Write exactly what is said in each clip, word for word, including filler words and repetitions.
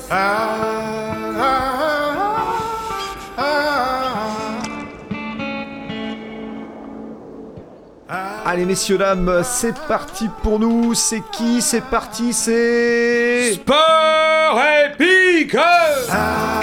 Allez messieurs dames, c'est parti pour nous. C'est qui? C'est parti, c'est Sport Épique. ah,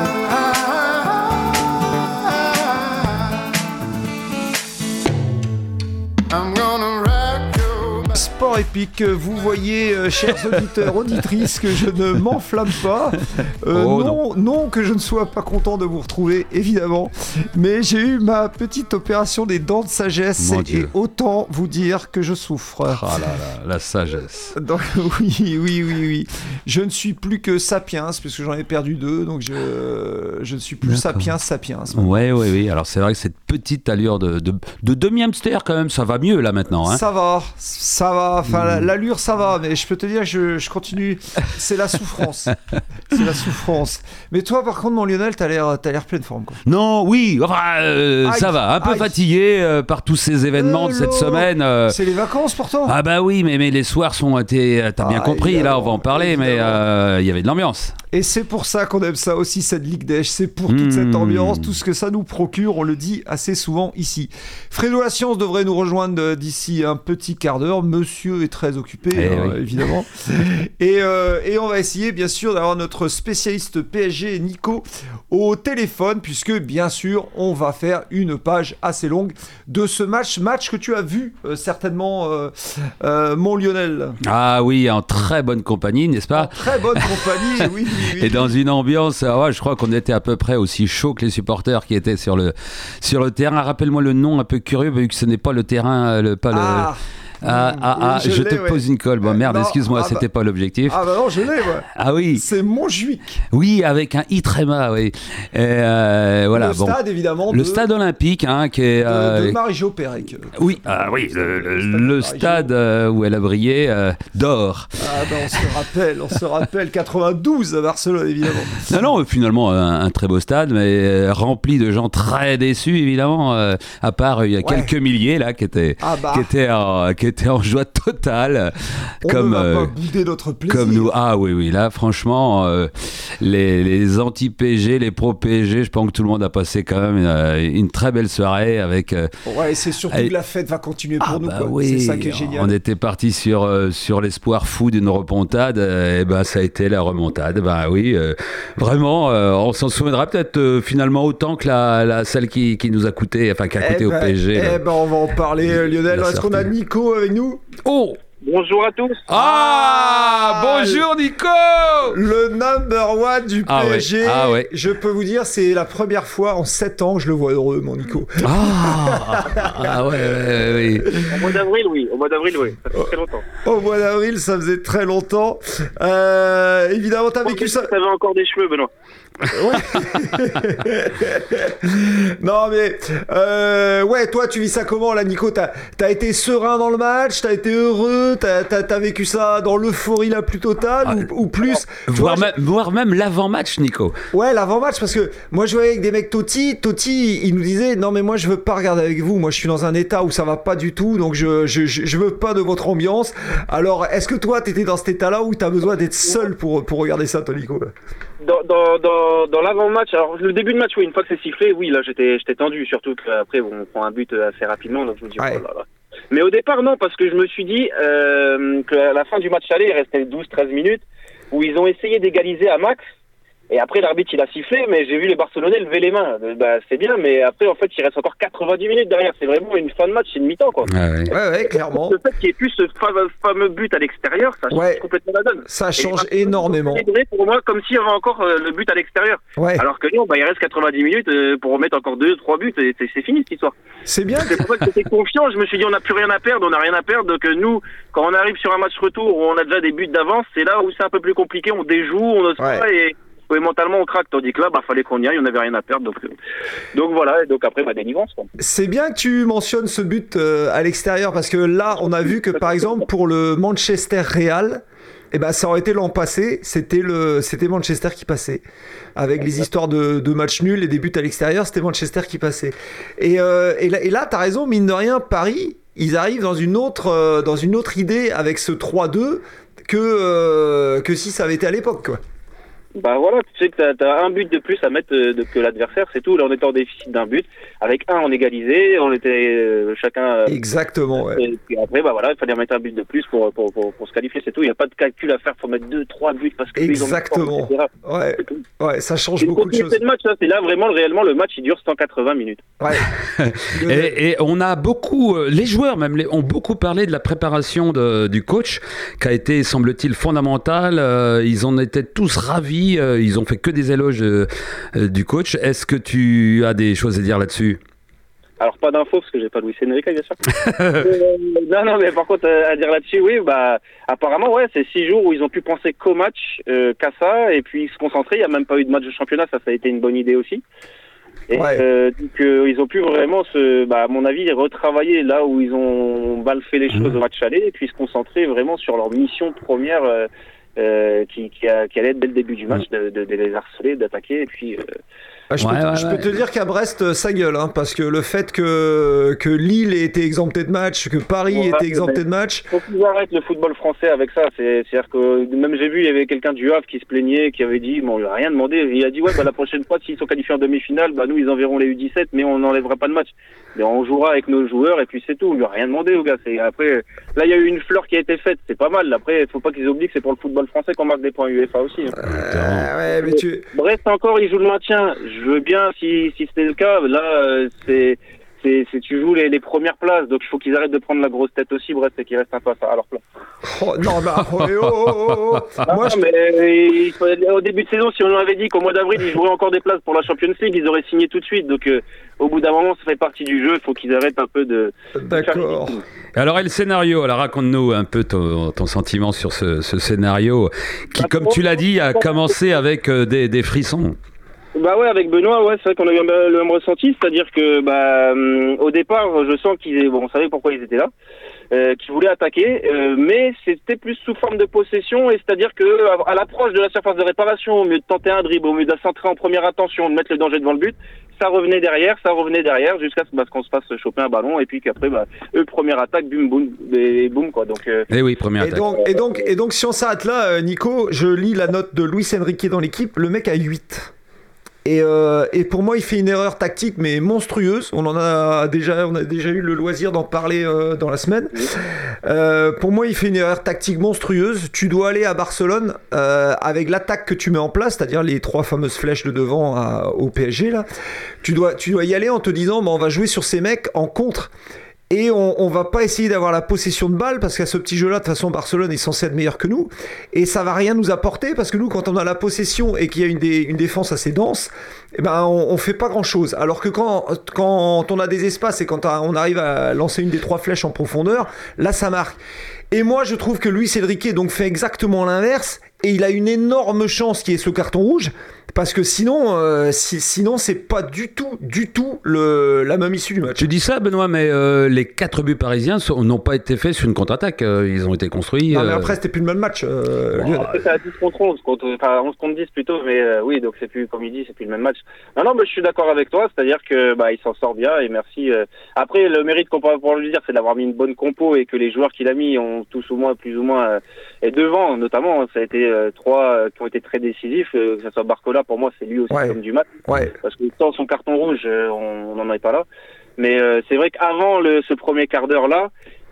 I'm gonna rock you. Sport Épique, vous voyez, euh, chers auditeurs, auditrices, que je ne m'enflamme pas. Euh, Oh, non, non, que je ne sois pas content de vous retrouver, évidemment. Mais j'ai eu ma petite opération des dents de sagesse Mon et, Dieu. et autant vous dire que je souffre. Ah là là, la sagesse. Donc, oui, oui, oui, oui. Je ne suis plus que sapiens, parce que j'en ai perdu deux, donc je, je ne suis plus D'accord. sapiens, sapiens. Ouais, ouais, oui. Alors c'est vrai que cette petite allure de, de, de demi-hamster, quand même, ça va mieux là maintenant. Hein. Ça va, ça va. Enfin, la- l'allure, ça va, mais je peux te dire, je, je continue. C'est la souffrance. C'est la souffrance. Mais toi, par contre, mon Lionel, t'as l'air, t'as l'air pleine forme, quoi. Non, oui, enfin, euh, Aïe, ça va. Un peu aïe. fatigué euh, par tous ces événements de cette Hello. semaine. euh, C'est les vacances, pourtant. Ah bah oui, mais, mais les soirs sont été... T'as bien Ah, compris, là, on va en évidemment, parler, mais évidemment. euh, il y avait de l'ambiance. Et c'est pour ça qu'on aime ça aussi, cette Ligue d'Esch. C'est pour toute Mmh. cette ambiance, tout ce que ça nous procure. On le dit assez souvent ici. Fredo La Science devrait nous rejoindre d'ici un petit quart d'heure. Monsieur est très occupé, Eh hein, oui. évidemment. et, euh, et on va essayer, bien sûr, d'avoir notre spécialiste P S G, Nico, au téléphone, puisque, bien sûr, on va faire une page assez longue de ce match. Match que tu as vu, euh, certainement, euh, euh, mon Lionel. Ah oui, en très bonne compagnie, n'est-ce En pas? très bonne compagnie, oui, oui, oui. Et dans une ambiance, ah ouais, je crois qu'on était à peu près aussi chaud que les supporters qui étaient sur le, sur le terrain. Rappelle-moi le nom un peu curieux, vu que ce n'est pas le terrain, le, pas le... Ah. Ah, ah, ah, Oui, je, l'ai, te ouais. pose une colle. Bon, merde, Non, excuse-moi, ah c'était bah- pas l'objectif. Ah bah non, je l'ai, moi. Ah oui, C'est Montjuic. oui, avec un i tréma, oui. Et, euh, voilà, le bon. stade, évidemment. Le de, stade olympique, hein, qui est. de, euh, de Marie-Jo Pérec. Oui, ah oui, le, le- Le stade de le Marie-Jo. stade euh, où elle a brillé euh, d'or. Ah bah on se rappelle, on se rappelle quatre-vingt-douze à Barcelone, évidemment. Non, non, finalement, un, un très beau stade, mais euh, rempli de gens très déçus, évidemment. euh, à part, euh, il y a Ouais. quelques milliers, là, qui étaient, Ah bah, qui étaient, en, qui étaient en joie totale. on comme, ne va euh, pas bouder notre plaisir. Comme nous. Ah oui, oui, là, franchement, euh, les, les anti-P S G, les pro-P S G, je pense que tout le monde a passé quand même une, une très belle soirée avec. euh, Ouais, c'est surtout Allez. que la fête va continuer pour ah nous, bah quoi. oui, C'est ça qui est génial. on était parti sur, euh, sur l'espoir fou d'une remontade, euh, et ben ça a été la remontade. Ben oui, euh, vraiment, euh, on s'en souviendra peut-être euh, finalement autant que la, la celle qui, qui nous a coûté, enfin qui a coûté Eh au ben, P S G. eh là. ben, on va en parler, euh, Lionel. La Est-ce qu'on a sortie. Nico avec nous? Oh, Bonjour à tous. ah, bonjour Nico. Le number one du Ah P S G. ouais, ah ouais. Je peux vous dire, c'est la première fois en sept ans que je le vois heureux, mon Nico. Ah, ah ouais, ouais, ouais, ouais. Au mois d'avril, oui. Au mois d'avril, oui. Ça fait très longtemps. Au mois d'avril, ça faisait très longtemps. Euh, évidemment, t'as vécu ça. Tu avais encore des cheveux, Benoît. Non, mais euh, ouais, toi, tu vis ça comment, là, Nico? T'as t'as été serein dans le match, t'as été heureux, t'as t'as- t'as vécu ça dans l'euphorie la plus totale, Ah, ou, ou plus? Tu Voire, vois, même, voire même l'avant-match, Nico. Ouais, l'avant-match, parce que moi je voyais avec des mecs Totti, Totti, il nous disait non mais moi je veux pas regarder avec vous, moi je suis dans un état où ça va pas du tout, donc je je, je, je veux pas de votre ambiance. Alors est-ce que toi t'étais dans cet état-là où t'as besoin d'être seul pour, pour regarder ça, toi, Nico? Dans, dans, dans, dans l'avant-match, alors le début de match, oui, une fois que c'est sifflé, oui, là j'étais j'étais tendu, surtout qu'après on prend un but assez rapidement, donc je me dis, Ouais. oh là là. Mais au départ, non, parce que je me suis dit euh, qu'à la fin du match aller, il restait douze treize minutes, où ils ont essayé d'égaliser à max. Et après, l'arbitre, il a sifflé, mais j'ai vu les Barcelonais lever les mains. Bah, c'est bien, mais après, en fait, il reste encore quatre-vingt-dix minutes derrière. C'est vraiment une fin de match, c'est une mi-temps, quoi. Ah ouais. Ouais, ouais, clairement. Le fait qu'il n'y ait plus ce fameux, fameux but à l'extérieur, ça change Ouais. complètement la donne. Ça Et change les énormément. Barcelonais, pour moi, comme s'il y avait encore euh, le but à l'extérieur. Ouais, Alors que non, bah, il reste quatre-vingt-dix minutes euh, pour remettre encore deux, trois buts, et c'est, c'est fini cette histoire. c'est bien. C'est pour ça que j'étais confiant, je me suis dit on n'a plus rien à perdre, on n'a rien à perdre, donc euh, nous, quand on arrive sur un match retour où on a déjà des buts d'avance, c'est là où c'est un peu plus compliqué, on déjoue, on n'ose Ouais. pas, et oui, mentalement on craque, tandis que là, bah fallait qu'on y aille, on n'avait rien à perdre, donc, euh, donc voilà, et donc après, bah délivrance, quoi. C'est bien que tu mentionnes ce but euh, à l'extérieur, parce que là, on a vu que par exemple pour le Manchester Real, eh ben, ça aurait été l'an passé, c'était, le, c'était Manchester qui passait. Avec les histoires de, de matchs nuls et des buts à l'extérieur, c'était Manchester qui passait. Et, euh, et là, et là tu as raison, mine de rien, Paris, ils arrivent dans une autre, euh, dans une autre idée avec ce trois deux que, euh, que si ça avait été à l'époque, quoi. Bah voilà, tu sais que t'as, t'as un but de plus à mettre euh, de, que l'adversaire, c'est tout. Là, on était en déficit d'un but. Avec un, on égalisait, on était euh, chacun. Euh, Exactement. Ouais. Et puis après, bah voilà, il fallait mettre un but de plus pour pour pour, pour se qualifier, c'est tout. Il n'y a pas de calcul à faire, faut mettre deux, trois buts parce que Exactement. Ils ont ouais. ouais, ça change c'est beaucoup de choses. De match, là, c'est là vraiment réellement le match, il dure cent quatre-vingts minutes. Ouais. et, et on a beaucoup, les joueurs même, les, ont beaucoup parlé de la préparation de, du coach, qui a été, semble-t-il, fondamentale. Euh, ils en étaient tous ravis. Euh, ils ont fait que des éloges euh, euh, du coach. Est-ce que tu as des choses à dire là-dessus? Alors pas d'infos parce que j'ai pas Luis Enrique bien sûr. euh, non non mais par contre à, à dire là-dessus oui bah apparemment ouais c'est six jours où ils ont pu penser qu'au match euh, qu'à ça et puis se concentrer. Il y a même pas eu de match de championnat, ça ça a été une bonne idée aussi. Et ouais. euh, donc euh, ils ont pu vraiment se bah à mon avis retravailler là où ils ont mal fait les choses mmh. au match aller et puis se concentrer vraiment sur leur mission première. Euh, Euh, qui, qui, a, qui allait être dès le début du match de, de, de les harceler, d'attaquer et puis euh... bah, je, ouais, peux, ouais, je ouais. peux te dire qu'à Brest ça gueule hein, parce que le fait que, que Lille ait été exempté de match, que Paris ouais, était exempté de match, faut qu'ils arrêtent le football français avec ça. C'est, c'est-à-dire que même j'ai vu il y avait quelqu'un du Havre qui se plaignait, qui avait dit bon on lui a rien demandé, il a dit ouais bah la prochaine fois s'ils sont qualifiés en demi-finale bah nous ils enverront les U dix-sept mais on n'enlèvera pas de match, mais on jouera avec nos joueurs et puis c'est tout. On lui a rien demandé au gars. C'est, après là il y a eu une fleur qui a été faite, c'est pas mal. Après faut pas qu'ils oublient que c'est pour le football français qu'on marque des points UEFA aussi. Hein. Euh, ouais, mais tu... Brest encore, il joue le maintien. Je veux bien si, si c'était le cas. Là, euh, c'est, c'est, c'est tu joues les, les premières places, donc il faut qu'ils arrêtent de prendre la grosse tête aussi, Brest, et qu'ils restent un peu à leur place. Oh, non, bah, oh, oh, oh, oh. Ah, Moi, non, je... mais il faut, au début de saison, si on avait dit qu'au mois d'avril, ils joueraient encore des places pour la Champions League, ils auraient signé tout de suite. Donc, euh, au bout d'un moment, ça fait partie du jeu. Il faut qu'ils arrêtent un peu de. D'accord. De alors, et le scénario, alors raconte-nous un peu ton, ton sentiment sur ce, ce scénario qui, comme tu l'as dit, a commencé avec euh, des, des frissons. Bah ouais, avec Benoît, ouais, c'est vrai qu'on a eu le même ressenti, c'est-à-dire que bah euh, au départ, je sens qu'ils, bon, on savait pourquoi ils étaient là, euh, qu'ils voulaient attaquer, euh, mais c'était plus sous forme de possession, et c'est-à-dire que à, à l'approche de la surface de réparation, au mieux de tenter un dribble, au mieux de centrer en première intention, de mettre le danger devant le but, ça revenait derrière, ça revenait derrière, jusqu'à ce bah, qu'on se fasse choper un ballon, et puis qu'après, bah, eux, première attaque, boum, boum, et boum, quoi. Donc. Euh, et oui, première et attaque. Donc, et donc, et donc, si on s'arrête là, Nico, je lis la note de Luis Enrique dans l'équipe, le mec a huit. Et, euh, et pour moi, il fait une erreur tactique, mais monstrueuse. On en a déjà, on a déjà eu le loisir d'en parler euh, dans la semaine. Euh, pour moi, il fait une erreur tactique monstrueuse. Tu dois aller à Barcelone euh, avec l'attaque que tu mets en place, c'est-à-dire les trois fameuses flèches de devant à, au P S G là. Tu dois, tu dois y aller en te disant, bah, on va jouer sur ces mecs en contre. Et on, on va pas essayer d'avoir la possession de balle parce qu'à ce petit jeu-là, de toute façon, Barcelone est censé être meilleur que nous. Et ça va rien nous apporter parce que nous, quand on a la possession et qu'il y a une, dé, une défense assez dense, eh ben, on, on fait pas grand-chose. Alors que quand, quand on a des espaces et quand on arrive à lancer une des trois flèches en profondeur, là, ça marque. Et moi, je trouve que Luis Enrique donc fait exactement l'inverse et il a une énorme chance qui est ce carton rouge. Parce que sinon, euh, si, sinon c'est pas du tout, du tout le, la même issue du match. Tu dis ça, Benoît, mais euh, les quatre buts parisiens sont, n'ont pas été faits sur une contre-attaque. Euh, ils ont été construits. Non, mais euh... après, c'était plus le même match. Euh, bon, après, c'est à dix contre onze, contre, enfin onze contre dix plutôt, mais euh, oui, donc c'est plus, comme il dit, c'est plus le même match. Non, non, mais je suis d'accord avec toi, c'est-à-dire que bah, il s'en sort bien et merci. Euh... Après, le mérite qu'on peut pouvoir lui dire, c'est d'avoir mis une bonne compo et que les joueurs qu'il a mis ont tous au moins, plus ou moins, euh, et devant, notamment, ça a été euh, trois euh, qui ont été très décisifs, euh, que ce soit Barcola, pour moi, c'est lui aussi. Ouais. Comme du match, ouais. Parce que sans son carton rouge, on n'en est pas là. Mais euh, c'est vrai qu'avant le, ce premier quart d'heure là,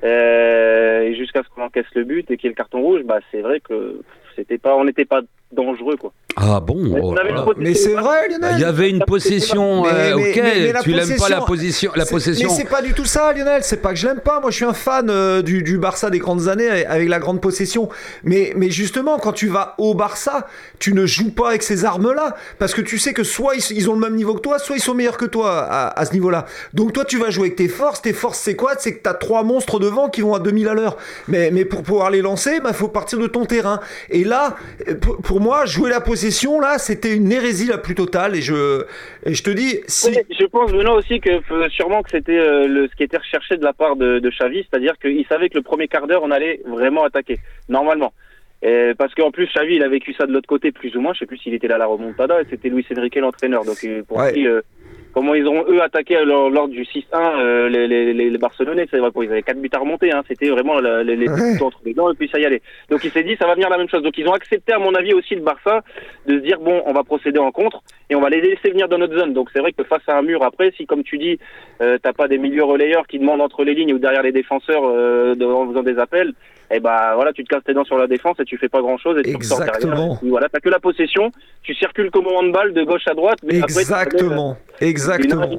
euh, jusqu'à ce qu'on encaisse le but et qu'il y ait le carton rouge, bah c'est vrai que c'était pas, on n'était pas dangereux quoi. Ah bon oh, voilà. Mais c'est vrai, Lionel. Il y avait une possession. Mais, euh, mais, ok, mais, mais la tu l'aimes pas la position, la c'est, possession. Mais c'est pas du tout ça, Lionel. C'est pas que je l'aime pas. Moi, je suis un fan euh, du, du Barça des grandes années avec la grande possession. Mais, mais justement, quand tu vas au Barça, tu ne joues pas avec ces armes-là parce que tu sais que soit ils, ils ont le même niveau que toi, soit ils sont meilleurs que toi à, à ce niveau-là. Donc toi, tu vas jouer avec tes forces. Tes forces, c'est quoi? C'est que t'as trois monstres devant qui vont à deux mille à l'heure. Mais, mais pour pouvoir les lancer, bah, faut partir de ton terrain. Et là, pour, pour moi, jouer la possession, là, c'était une hérésie la plus totale. Et je, et je te dis, si... Oui, je pense, Benoît, aussi que euh, sûrement que c'était euh, le, ce qui était recherché de la part de, de Xavi, c'est-à-dire qu'il savait que le premier quart d'heure, on allait vraiment attaquer, normalement. Et parce qu'en plus, Xavi, il a vécu ça de l'autre côté, plus ou moins. Je sais plus s'il était là à la remontada, et c'était Luis Enrique l'entraîneur. Donc pour ouais. lui, euh, comment ils ont eux attaqué lors, lors du six un euh, les, les, les, les Barcelonais. C'est vrai qu'ils avaient quatre buts à remonter. Hein. C'était vraiment la, les, les ouais. buts entre les dents et puis ça y allait. Donc il s'est dit ça va venir la même chose. Donc ils ont accepté à mon avis aussi le Barça de se dire bon on va procéder en contre et on va les laisser venir dans notre zone. Donc c'est vrai que face à un mur après, si comme tu dis euh, t'as pas des milieux relayeurs qui demandent entre les lignes ou derrière les défenseurs euh, de, en faisant des appels, et bah voilà, tu te casses tes dents sur la défense et tu fais pas grand chose et tu ressors derrière. Et voilà, t'as que la possession, tu circules comme au handball de gauche à droite. Mais exactement, après, exactement.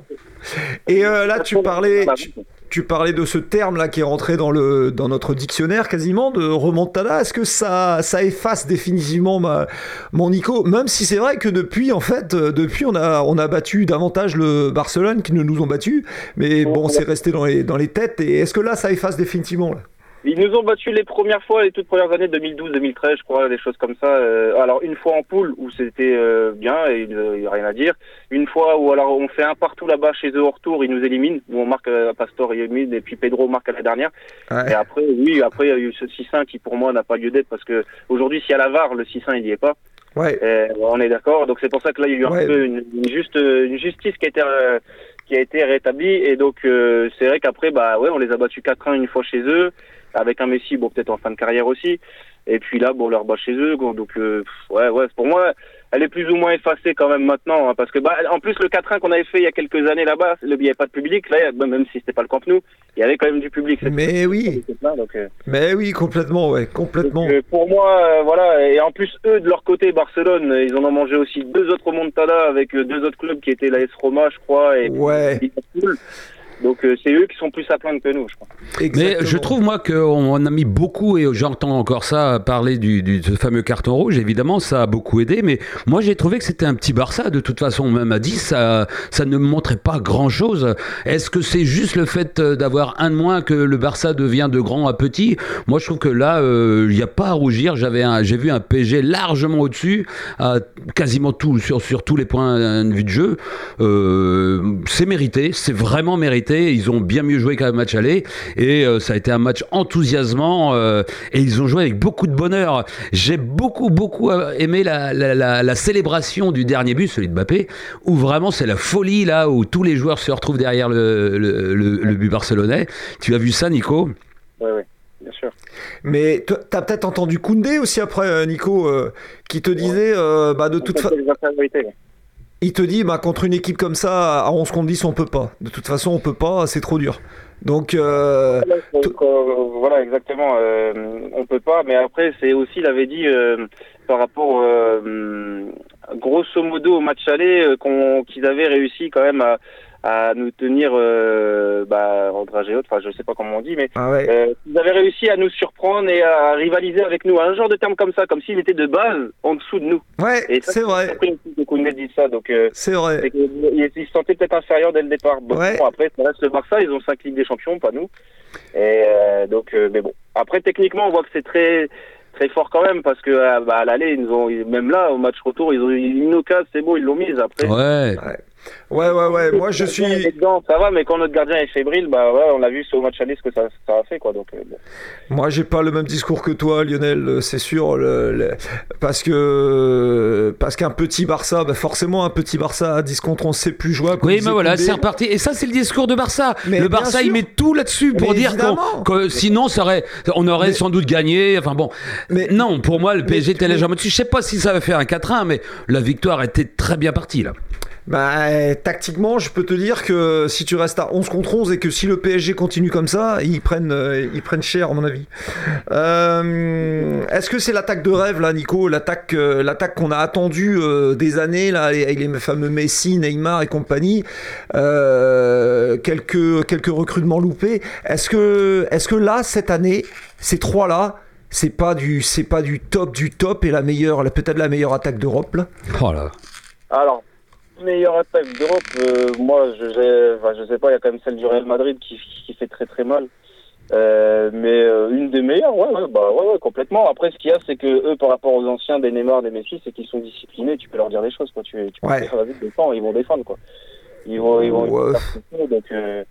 Et euh, là, tu parlais, tu, tu parlais de ce terme-là qui est rentré dans le dans notre dictionnaire quasiment de remontada. Est-ce que ça ça efface définitivement ma, mon Nico, même si c'est vrai que depuis en fait, depuis on a on a battu davantage le Barcelone qui ne nous ont battus, mais bon, c'est resté dans les dans les têtes. Et est-ce que là, ça efface définitivement là? Ils nous ont battus les premières fois, les toutes premières années, deux mille douze deux mille treize, je crois, des choses comme ça. Euh, alors, une fois en poule, où c'était euh, bien, et il n'y a rien à dire. Une fois où alors on fait un partout là-bas chez eux au retour, ils nous éliminent, où on marque euh, Pastor et Emile, et puis Pedro marque à la dernière. Ouais. Et après, oui, après, il y a eu ce six un qui, pour moi, n'a pas lieu d'être, parce que aujourd'hui, s'il y a la V A R, le six un, il n'y est pas. Ouais. Et, on est d'accord. Donc, c'est pour ça que là, il y a eu un ouais. peu une, une, juste, une justice qui a été... Euh, qui a été rétablie. Et donc, euh, c'est vrai qu'après, bah ouais, on les a battus quatre un une fois chez eux. Avec un Messi, bon, peut-être en fin de carrière aussi. Et puis là, bon, on leur bat chez eux. Donc, euh, ouais, ouais, pour moi, elle est plus ou moins effacée quand même maintenant. Hein, parce que, bah, en plus, le quatre un qu'on avait fait il y a quelques années là-bas, il n'y avait pas de public. Là, même si c'était pas le Camp Nou, il y avait quand même du public. Mais oui. Plein, donc, euh... Mais oui, complètement, ouais, complètement. Donc, euh, pour moi, euh, voilà. Et en plus, eux, de leur côté, Barcelone, ils en ont mangé aussi deux autres remontadas avec euh, deux autres clubs qui étaient l'A S Roma, je crois, et ouais. Liverpool. Donc euh, c'est eux qui sont plus à plaindre que nous, je crois. Exactement. Mais je trouve, moi, qu'on a mis beaucoup, et j'entends encore ça parler du, du ce fameux carton rouge, évidemment, ça a beaucoup aidé, mais moi j'ai trouvé que c'était un petit Barça, de toute façon, même à dix, ça, ça ne montrait pas grand-chose. Est-ce que c'est juste le fait d'avoir un de moins que le Barça devient de grand à petit? Moi je trouve que là, il euh, n'y a pas à rougir. J'avais un, j'ai vu un P S G largement au-dessus, à quasiment tout, sur, sur tous les points de vue de jeu. Euh, c'est mérité, c'est vraiment mérité. Ils ont bien mieux joué qu'un match aller et euh, ça a été un match enthousiasmant euh, et ils ont joué avec beaucoup de bonheur. J'ai beaucoup beaucoup aimé la, la, la, la célébration du dernier but, celui de Mbappé, où vraiment c'est la folie là, où tous les joueurs se retrouvent derrière le, le, le, le but barcelonais. Tu as vu ça, Nico? Oui, oui. Bien sûr. Mais tu as peut-être entendu Koundé aussi après, Nico, euh, qui te disait euh, bah, de toute façon. Il te dit, bah, contre une équipe comme ça, à onze contre dix, on peut pas. De toute façon, on peut pas, c'est trop dur. Donc, euh, donc t- euh, voilà, exactement. Euh, on peut pas, mais après, c'est aussi, il avait dit euh, par rapport, euh, grosso modo, au match aller, euh, qu'on, qu'ils avaient réussi quand même à, à nous tenir euh, bah, en dragée haute, enfin je sais pas comment on dit, mais ah ouais. euh, ils avaient réussi à nous surprendre et à rivaliser avec nous, un genre de terme comme ça, comme s'ils étaient de base en dessous de nous. Ouais, et ça, c'est vrai. Après, Koundé dit ça, donc euh, c'est vrai. C'est ils, ils se sentaient peut-être inférieurs dès le départ. Bon, ouais. bon, après, ça reste le Barça, ils ont cinq Ligues des Champions, pas nous. Et euh, donc, euh, mais bon. Après, techniquement, on voit que c'est très très fort quand même parce que euh, bah, à l'aller, ils nous ont, même là, au match retour, ils ont eu une occasion, c'est beau, ils l'ont mise après. Ouais. ouais. Ouais, ouais, ouais, moi je suis. Dedans, ça va, mais quand notre gardien est fébrile, bah ouais, on a vu sur le match aller ce que ça, ça a fait, quoi. Donc, euh, bon. Moi j'ai pas le même discours que toi, Lionel, c'est sûr, le, le... parce que parce qu'un petit Barça, bah forcément un petit Barça à dix contre onze, c'est plus jouable. Oui, mais voilà, c'est reparti. Et ça, c'est le discours de Barça. Mais le Barça, il met tout là-dessus pour mais dire qu'on, que sinon, ça aurait, on aurait mais... sans doute gagné. Enfin bon, mais non, pour moi, le P S G était légèrement dessus. Je sais pas si ça va faire un quatre un, mais la victoire était très bien partie là. Bah, tactiquement, je peux te dire que si tu restes à onze contre onze et que si le P S G continue comme ça, ils prennent, euh, ils prennent cher, à mon avis. Euh, est-ce que c'est l'attaque de rêve, là, Nico, l'attaque, euh, l'attaque qu'on a attendue euh, des années, là, avec les fameux Messi, Neymar et compagnie, euh, quelques, quelques recrutements loupés. Est-ce que, est-ce que là, cette année, ces trois-là, c'est pas du, c'est pas du top du top et la meilleure, peut-être la meilleure attaque d'Europe, là? Oh là. Alors. Meilleure attaque d'Europe, euh, moi je, j'ai, enfin, je sais pas, il y a quand même celle du Real Madrid qui, qui fait très très mal. Euh, mais euh, une des meilleures, ouais, ouais, bah ouais, ouais, complètement. Après, ce qu'il y a, c'est que eux, par rapport aux anciens, des Neymar, des Messi, c'est qu'ils sont disciplinés. Tu peux leur dire des choses, quoi. Tu, tu peux ouais. faire la vie de défendre, ils vont défendre, quoi. Ils vont, ils vont. Ouais. Ils vont donc, euh,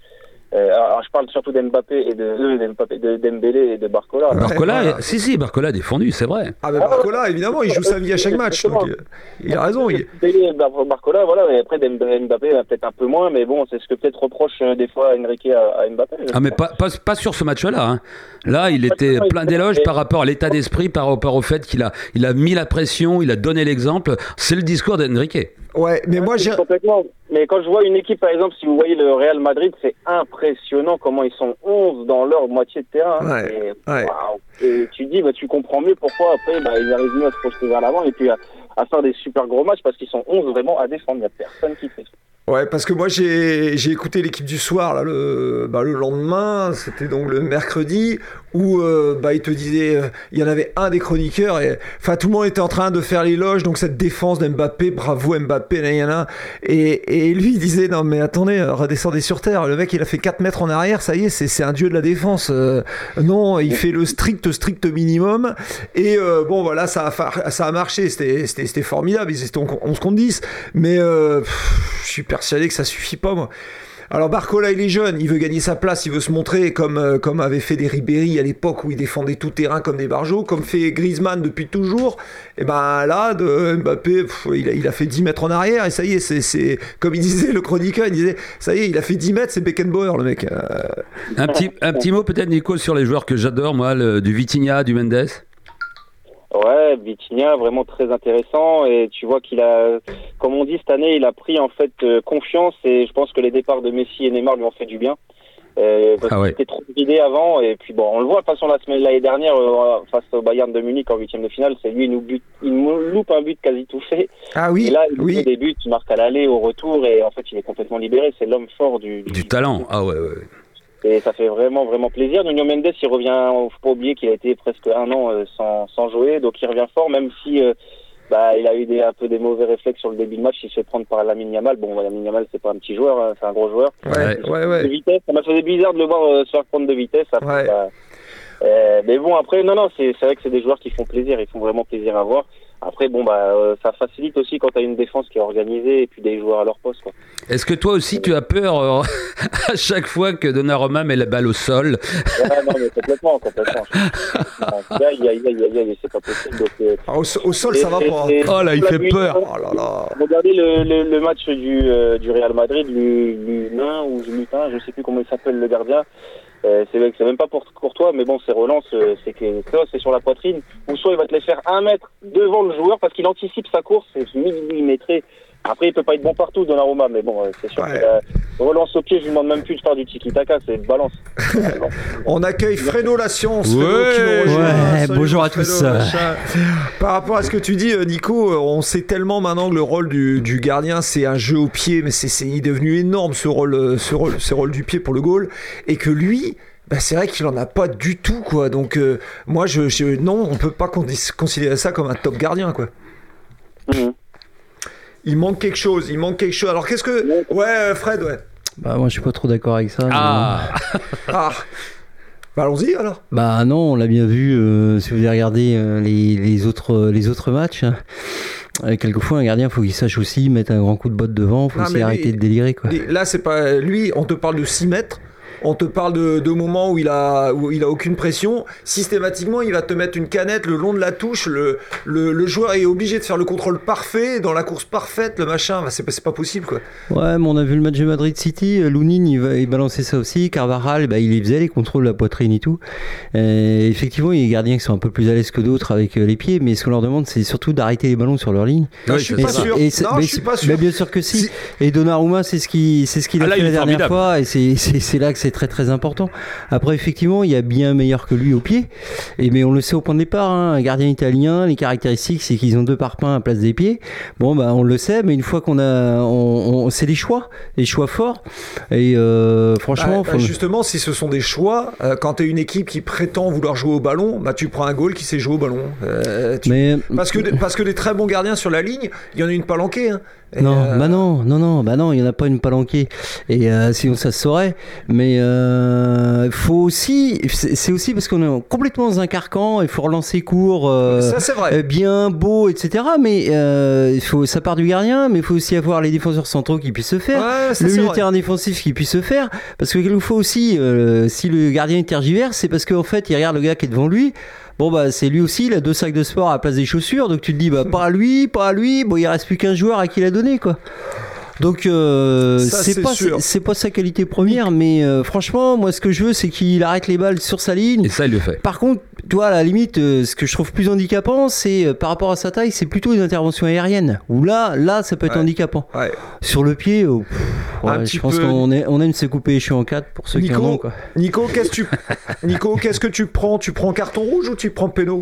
Euh, alors, je parle surtout d'Mbappé et de, euh, d'Mbappé, de Dembélé et de Barcola. Barcola, voilà. si, si, Barcola a défendu, c'est vrai. Ah ben Barcola, évidemment, il joue sa vie à chaque match. Donc, euh, il a raison. Il... Dembélé et Barcola, voilà. Et après, Mbappé, peut-être un peu moins, mais bon, c'est ce que peut-être reproche euh, des fois Enrique à, à Mbappé. Ah, mais pas, pas, pas sur ce match-là. Hein. Là, il était plein d'éloges par rapport à l'état d'esprit, par rapport au fait qu'il a, il a mis la pression, il a donné l'exemple. C'est le discours d'Enrique. Ouais, mais moi j'ai. Complètement. Mais quand je vois une équipe, par exemple, si vous voyez le Real Madrid, c'est impressionnant comment ils sont onze dans leur moitié de terrain. Ouais, et, ouais. Wow. Et tu te dis, bah, tu comprends mieux pourquoi après bah, ils arrivent mieux à se projeter vers l'avant et puis à, à faire des super gros matchs parce qu'ils sont onze vraiment à défendre. Il n'y a personne qui fait ça. Ouais, parce que moi j'ai, j'ai écouté l'équipe du soir là, le, bah, le lendemain, c'était donc le mercredi, où euh, bah, il te disait, euh, il y en avait un des chroniqueurs, et enfin tout le monde était en train de faire l'éloge, donc cette défense d'Mbappé, bravo Mbappé, là, y en a, et, et lui il disait, non mais attendez, redescendez sur terre, le mec il a fait quatre mètres en arrière, ça y est, c'est, c'est un dieu de la défense, euh, non, il fait le strict, strict minimum, et euh, bon voilà, ça a, ça a marché, c'était, c'était, c'était formidable, ils étaient onze contre dix, mais euh, pff, je suis persuadé que ça suffit pas, moi. Alors Barcola, il est jeune, il veut gagner sa place, il veut se montrer comme, euh, comme avait fait des Ribéry à l'époque où il défendait tout terrain comme des barjots, comme fait Griezmann depuis toujours. Et ben là, de Mbappé, pff, il, a, il a fait dix mètres en arrière et ça y est, c'est, c'est comme il disait le chroniqueur, il disait ça y est, il a fait dix mètres, c'est Beckenbauer le mec. Euh... Un petit, un petit mot peut-être, Nico, sur les joueurs que j'adore, moi, le, du Vitinha, du Mendes. Ouais, Vitinha, vraiment très intéressant et tu vois qu'il a, comme on dit cette année, il a pris en fait euh, confiance et je pense que les départs de Messi et Neymar lui ont fait du bien. Euh, parce ah ouais. qu'il était trop guidé avant et puis bon, on le voit de toute façon la semaine l'année dernière euh, face au Bayern de Munich en huitième de finale, c'est lui il nous, but, il nous loupe un but quasi tout fait. Ah oui. Et là il oui. fait des buts, il marque à l'aller, au retour et en fait il est complètement libéré. C'est l'homme fort du du, du talent. Ah ouais ouais. Et ça fait vraiment, vraiment plaisir. Nuno Mendes, il revient, faut pas oublier qu'il a été presque un an euh, sans, sans jouer, donc il revient fort, même si euh, bah, il a eu des, un peu des mauvais réflexes sur le début de match, il se fait prendre par Lamine Yamal. Bon, Lamine Yamal, c'est pas un petit joueur, hein, c'est un gros joueur. Ouais, ouais, ouais. De vitesse, ça m'a fait bizarre de le voir euh, se faire prendre de vitesse. Après, ouais. bah, euh, mais bon, après, non, non, c'est, c'est vrai que c'est des joueurs qui font plaisir, ils font vraiment plaisir à voir. Après, bon, bah, euh, ça facilite aussi quand tu as une défense qui est organisée et puis des joueurs à leur poste, quoi. Est-ce que toi aussi tu as peur euh, à chaque fois que Donnarumma met la balle au sol? Ouais, non, mais complètement, complètement. Aïe, aïe, aïe, aïe, aïe, c'est pas possible. Donc, euh, ah, au, au sol, et, ça va pas. Et, oh là, il fait peur. Oh là là. Regardez le, le, le match du, euh, du Real Madrid, Lunin ou Lutin, je sais plus comment il s'appelle le gardien. Euh, c'est, c'est même pas pour Courtois, mais bon, c'est relance, euh, c'est que ça, c'est sur la poitrine. Ou soit il va te les faire un mètre devant le joueur parce qu'il anticipe sa course, c'est millimétré. Après, il peut pas être bon partout, Donnarumma, mais bon, euh, c'est sûr. Ouais. Que la relance au pied, je lui demande même plus de faire du tiki-taka, c'est balance. On accueille Fredo la science. Ouais, Fredo qui nous rejoint. ouais, Salut, bonjour à Fredo, tous. machin. Par rapport à ce que tu dis, Nico, on sait tellement maintenant que le rôle du, du gardien, c'est un jeu au pied, mais c'est, c'est il est devenu énorme ce rôle, ce rôle, ce rôle du pied pour le goal, et que lui. Bah c'est vrai qu'il en a pas du tout, quoi. Donc euh, moi je, je non, on peut pas considérer ça comme un top gardien, quoi. Mmh. Il manque quelque chose, il manque quelque chose. Alors qu'est-ce que ouais Fred, ouais. Bah moi je suis pas trop d'accord avec ça. Ah. Mais... ah. Bah allons-y alors. Bah non, on l'a bien vu. Euh, si vous avez regardé euh, les, les autres les autres matchs. Hein. Euh, quelquefois un gardien faut qu'il sache aussi mettre un grand coup de botte devant, faut non, aussi arrêter lui, de délirer, quoi. Là c'est pas lui, on te parle de six mètres. On te parle de, de moments où il a où il a aucune pression. Systématiquement, il va te mettre une canette le long de la touche. Le, le, le joueur est obligé de faire le contrôle parfait dans la course parfaite, le machin. C'est pas, c'est pas possible, quoi. Ouais, mais on a vu le match de Madrid City. Lounine, il, va, il balançait ça aussi. Carvajal, bah, il y faisait les contrôles de la poitrine et tout. Et effectivement, il y a des gardiens qui sont un peu plus à l'aise que d'autres avec les pieds, mais ce qu'on leur demande, c'est surtout d'arrêter les ballons sur leur ligne. Non, je suis pas sûr. Et non, mais, je suis pas sûr. Mais bien sûr que si. si. Et Donnarumma, c'est ce qu'il, c'est ce qu'il a ah, là, fait la dernière formidable. fois, et c'est, c'est, c'est là que c'est très très important. Après, effectivement, il y a bien meilleur que lui au pied, et mais on le sait au point de départ, hein, un gardien italien, les caractéristiques, c'est qu'ils ont deux parpaings à la place des pieds. Bon, bah, on le sait, mais une fois qu'on a, on, on, c'est des choix, des choix forts. Et euh, franchement, bah, faut... bah, justement, si ce sont des choix, euh, quand tu es une équipe qui prétend vouloir jouer au ballon, bah, tu prends un goal qui sait jouer au ballon. Euh, tu... mais... parce que parce que des très bons gardiens sur la ligne, il y en a une palanquée. Hein. Et non, euh... bah non, non, non, bah non, il y en a pas une palanquée. Et euh, sinon ça se saurait. Mais euh, faut aussi, c'est, c'est aussi parce qu'on est complètement dans un carcan, il faut relancer court, euh, ça c'est vrai. bien, beau, et cetera. Mais euh, il faut, ça part du gardien, mais il faut aussi avoir les défenseurs centraux qui puissent se faire, Ouais, ça, le c'est milieu de vrai. terrain défensif qui puisse se faire. Parce que quelquefois aussi, euh, si le gardien tergiverse, c'est parce qu'en fait, il regarde le gars qui est devant lui. Bon bah c'est lui aussi, il a deux sacs de sport à la place des chaussures, donc tu te dis bah pas à lui, pas à lui, bon il reste plus qu'un joueur à qui il a donné quoi. Donc euh, Ça, c'est, c'est pas, sûr. c'est, c'est pas sa qualité première, mais euh, franchement moi ce que je veux c'est qu'il arrête les balles sur sa ligne. Et ça, il le fait. Par contre, toi à la limite, euh, ce que je trouve plus handicapant, c'est euh, par rapport à sa taille, c'est plutôt une intervention aérienne. Où là, là ça peut être Ouais. handicapant. Ouais. Sur le pied, oh, pff, Un ouais, petit je pense peu. qu'on est, on aime se couper les cheveux en quatre pour ceux qui en Nico, ont quoi. Nico, qu'est-ce que tu, Nico, qu'est-ce que tu prends Tu prends carton rouge ou tu prends péno?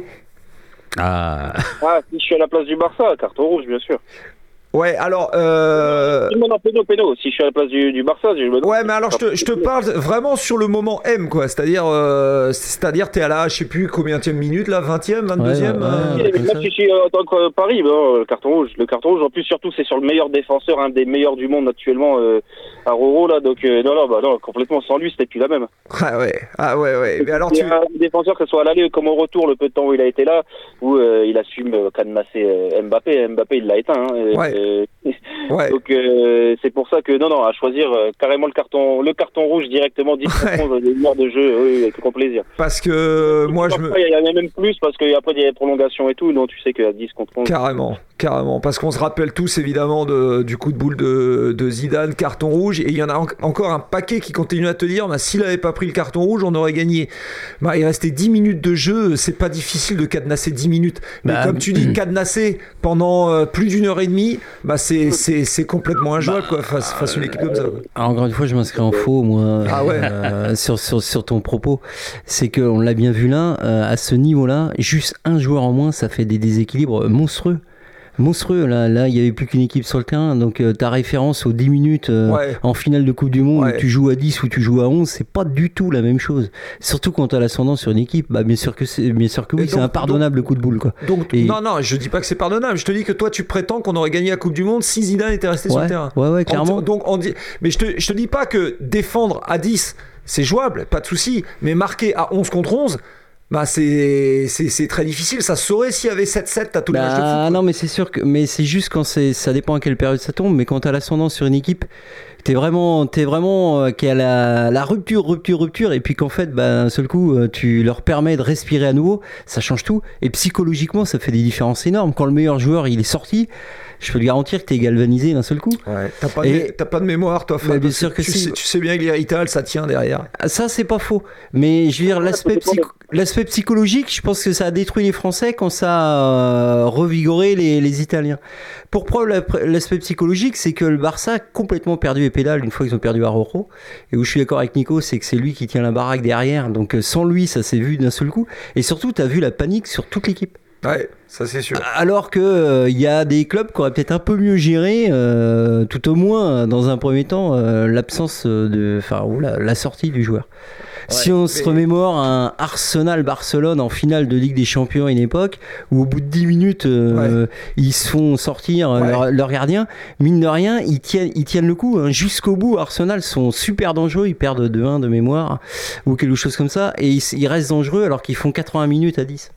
Ah, Ah, si je suis à la place du Barça, carton rouge, bien sûr. Ouais, alors. Euh... Non, non, péno, péno. Si je suis à la place du, du Barça, je me Ouais, mais alors je te, je te parle vraiment sur le moment M, quoi. C'est-à-dire, euh, c'est-à-dire t'es à la, je sais plus combienième minute, là, vingtième, vingt-deuxième. Ouais, ouais, euh, ouais. Mais moi, si je suis en tant que Paris, ben, le carton rouge. Le carton rouge, en plus, surtout, c'est sur le meilleur défenseur, un des meilleurs du monde actuellement, euh, à Roro, là. Donc, euh, non, non, bah, non, complètement sans lui, c'était plus la même. Ah ouais, ah ouais, ouais. Mais alors Il y tu. a un défenseur, que ce soit à l'aller comme au retour, le peu de temps où il a été là, où euh, il assume euh, cadenasser euh, Mbappé. Mbappé, il l'a éteint. Hein, et, Ouais. euh, Ouais. Donc euh, c'est pour ça que non non à choisir euh, carrément le carton le carton rouge directement dix Ouais. contre onze des heures de jeu oui, avec grand plaisir. Parce que moi je me. Après, il y a même plus parce qu'après il y a des prolongations et tout donc tu sais qu'à dix contre onze. Carrément, carrément. Parce qu'on se rappelle tous évidemment de, du coup de boule de, de Zidane, carton rouge. Et il y en a en- encore un paquet qui continue à te dire bah, s'il n'avait pas pris le carton rouge, on aurait gagné. Bah, il restait dix minutes de jeu. C'est pas difficile de cadenasser dix minutes. Mais Bah, comme tu dis, cadenasser pendant euh, plus d'une heure et demie, bah, c'est, c'est, c'est complètement injouable quoi, face, face à une équipe comme ça. quoi. Alors, encore une fois, je m'inscris en faux, moi, Ah ouais. euh, sur, sur, sur ton propos. C'est qu'on l'a bien vu là, euh, à ce niveau-là, juste un joueur en moins, ça fait des déséquilibres monstrueux. Monstrueux, là, là, il n'y avait plus qu'une équipe sur le terrain, donc euh, ta référence aux dix minutes euh, Ouais. en finale de Coupe du Monde, Ouais. où tu joues à dix ou tu joues à onze, c'est pas du tout la même chose. Surtout quand tu as l'ascendant sur une équipe, bah, bien sûr que, c'est, bien sûr que oui, Et c'est donc- impardonnable le coup de boule. Quoi. Donc, Et- non, non, je dis pas que c'est pardonnable. Je te dis que toi, tu prétends qu'on aurait gagné la Coupe du Monde si Zidane était resté sur Ouais, le terrain. ouais, ouais, clairement. On- donc, on dit, mais je te, je te dis pas que défendre à dix, c'est jouable, pas de souci. Mais marquer à onze contre onze, bah c'est, c'est, c'est très difficile. Ça se saurait s'il y avait sept sept à tout le match de foot. Bah, non, mais c'est sûr que, mais c'est juste quand c'est, ça dépend à quelle période ça tombe. Mais quand t'as l'ascendant sur une équipe, t'es vraiment, t'es vraiment euh, qui a la, la rupture, rupture, rupture, et puis qu'en fait, bah, d'un seul coup, euh, tu leur permets de respirer à nouveau, ça change tout. Et psychologiquement, ça fait des différences énormes. Quand le meilleur joueur il est sorti, je peux te garantir que t'es galvanisé d'un seul coup. Ouais, t'as pas, Et- de, t'as pas de mémoire, toi, Fab, Bah, bien parce sûr que tu, si. sais, tu sais bien que l'héritage, ça tient derrière. Ah, ça, c'est pas faux. Mais je veux dire, l'aspect, psycho- l'aspect psychologique, je pense que ça a détruit les Français quand ça a euh, revigoré les, les Italiens. Pour preuve, la- l'aspect psychologique, c'est que le Barça a complètement perdu les pédales une fois qu'ils ont perdu à Roro. Et où je suis d'accord avec Nico, c'est que c'est lui qui tient la baraque derrière. Donc euh, sans lui, ça s'est vu d'un seul coup. Et surtout, tu as vu la panique sur toute l'équipe. Ouais, ça c'est sûr. Alors que euh, il y a des clubs qui auraient peut-être un peu mieux géré, euh, tout au moins dans un premier temps, euh, l'absence de, enfin, ou la, la sortie du joueur. Si on se mais- remémore un Arsenal-Barcelone en finale de Ligue des Champions à une époque, où au bout de dix minutes, euh, ils se font sortir euh, Ouais. leur, leur gardien, mine de rien, ils tiennent, ils tiennent le coup hein, jusqu'au bout. Arsenal sont super dangereux, ils perdent deux un de mémoire, ou quelque chose comme ça, et ils, ils restent dangereux alors qu'ils font quatre-vingts minutes à dix.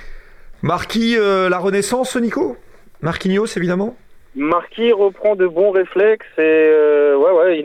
Marquis, euh, la Renaissance, Nico Marquinhos, évidemment. Marquis reprend de bons réflexes et euh, ouais ouais il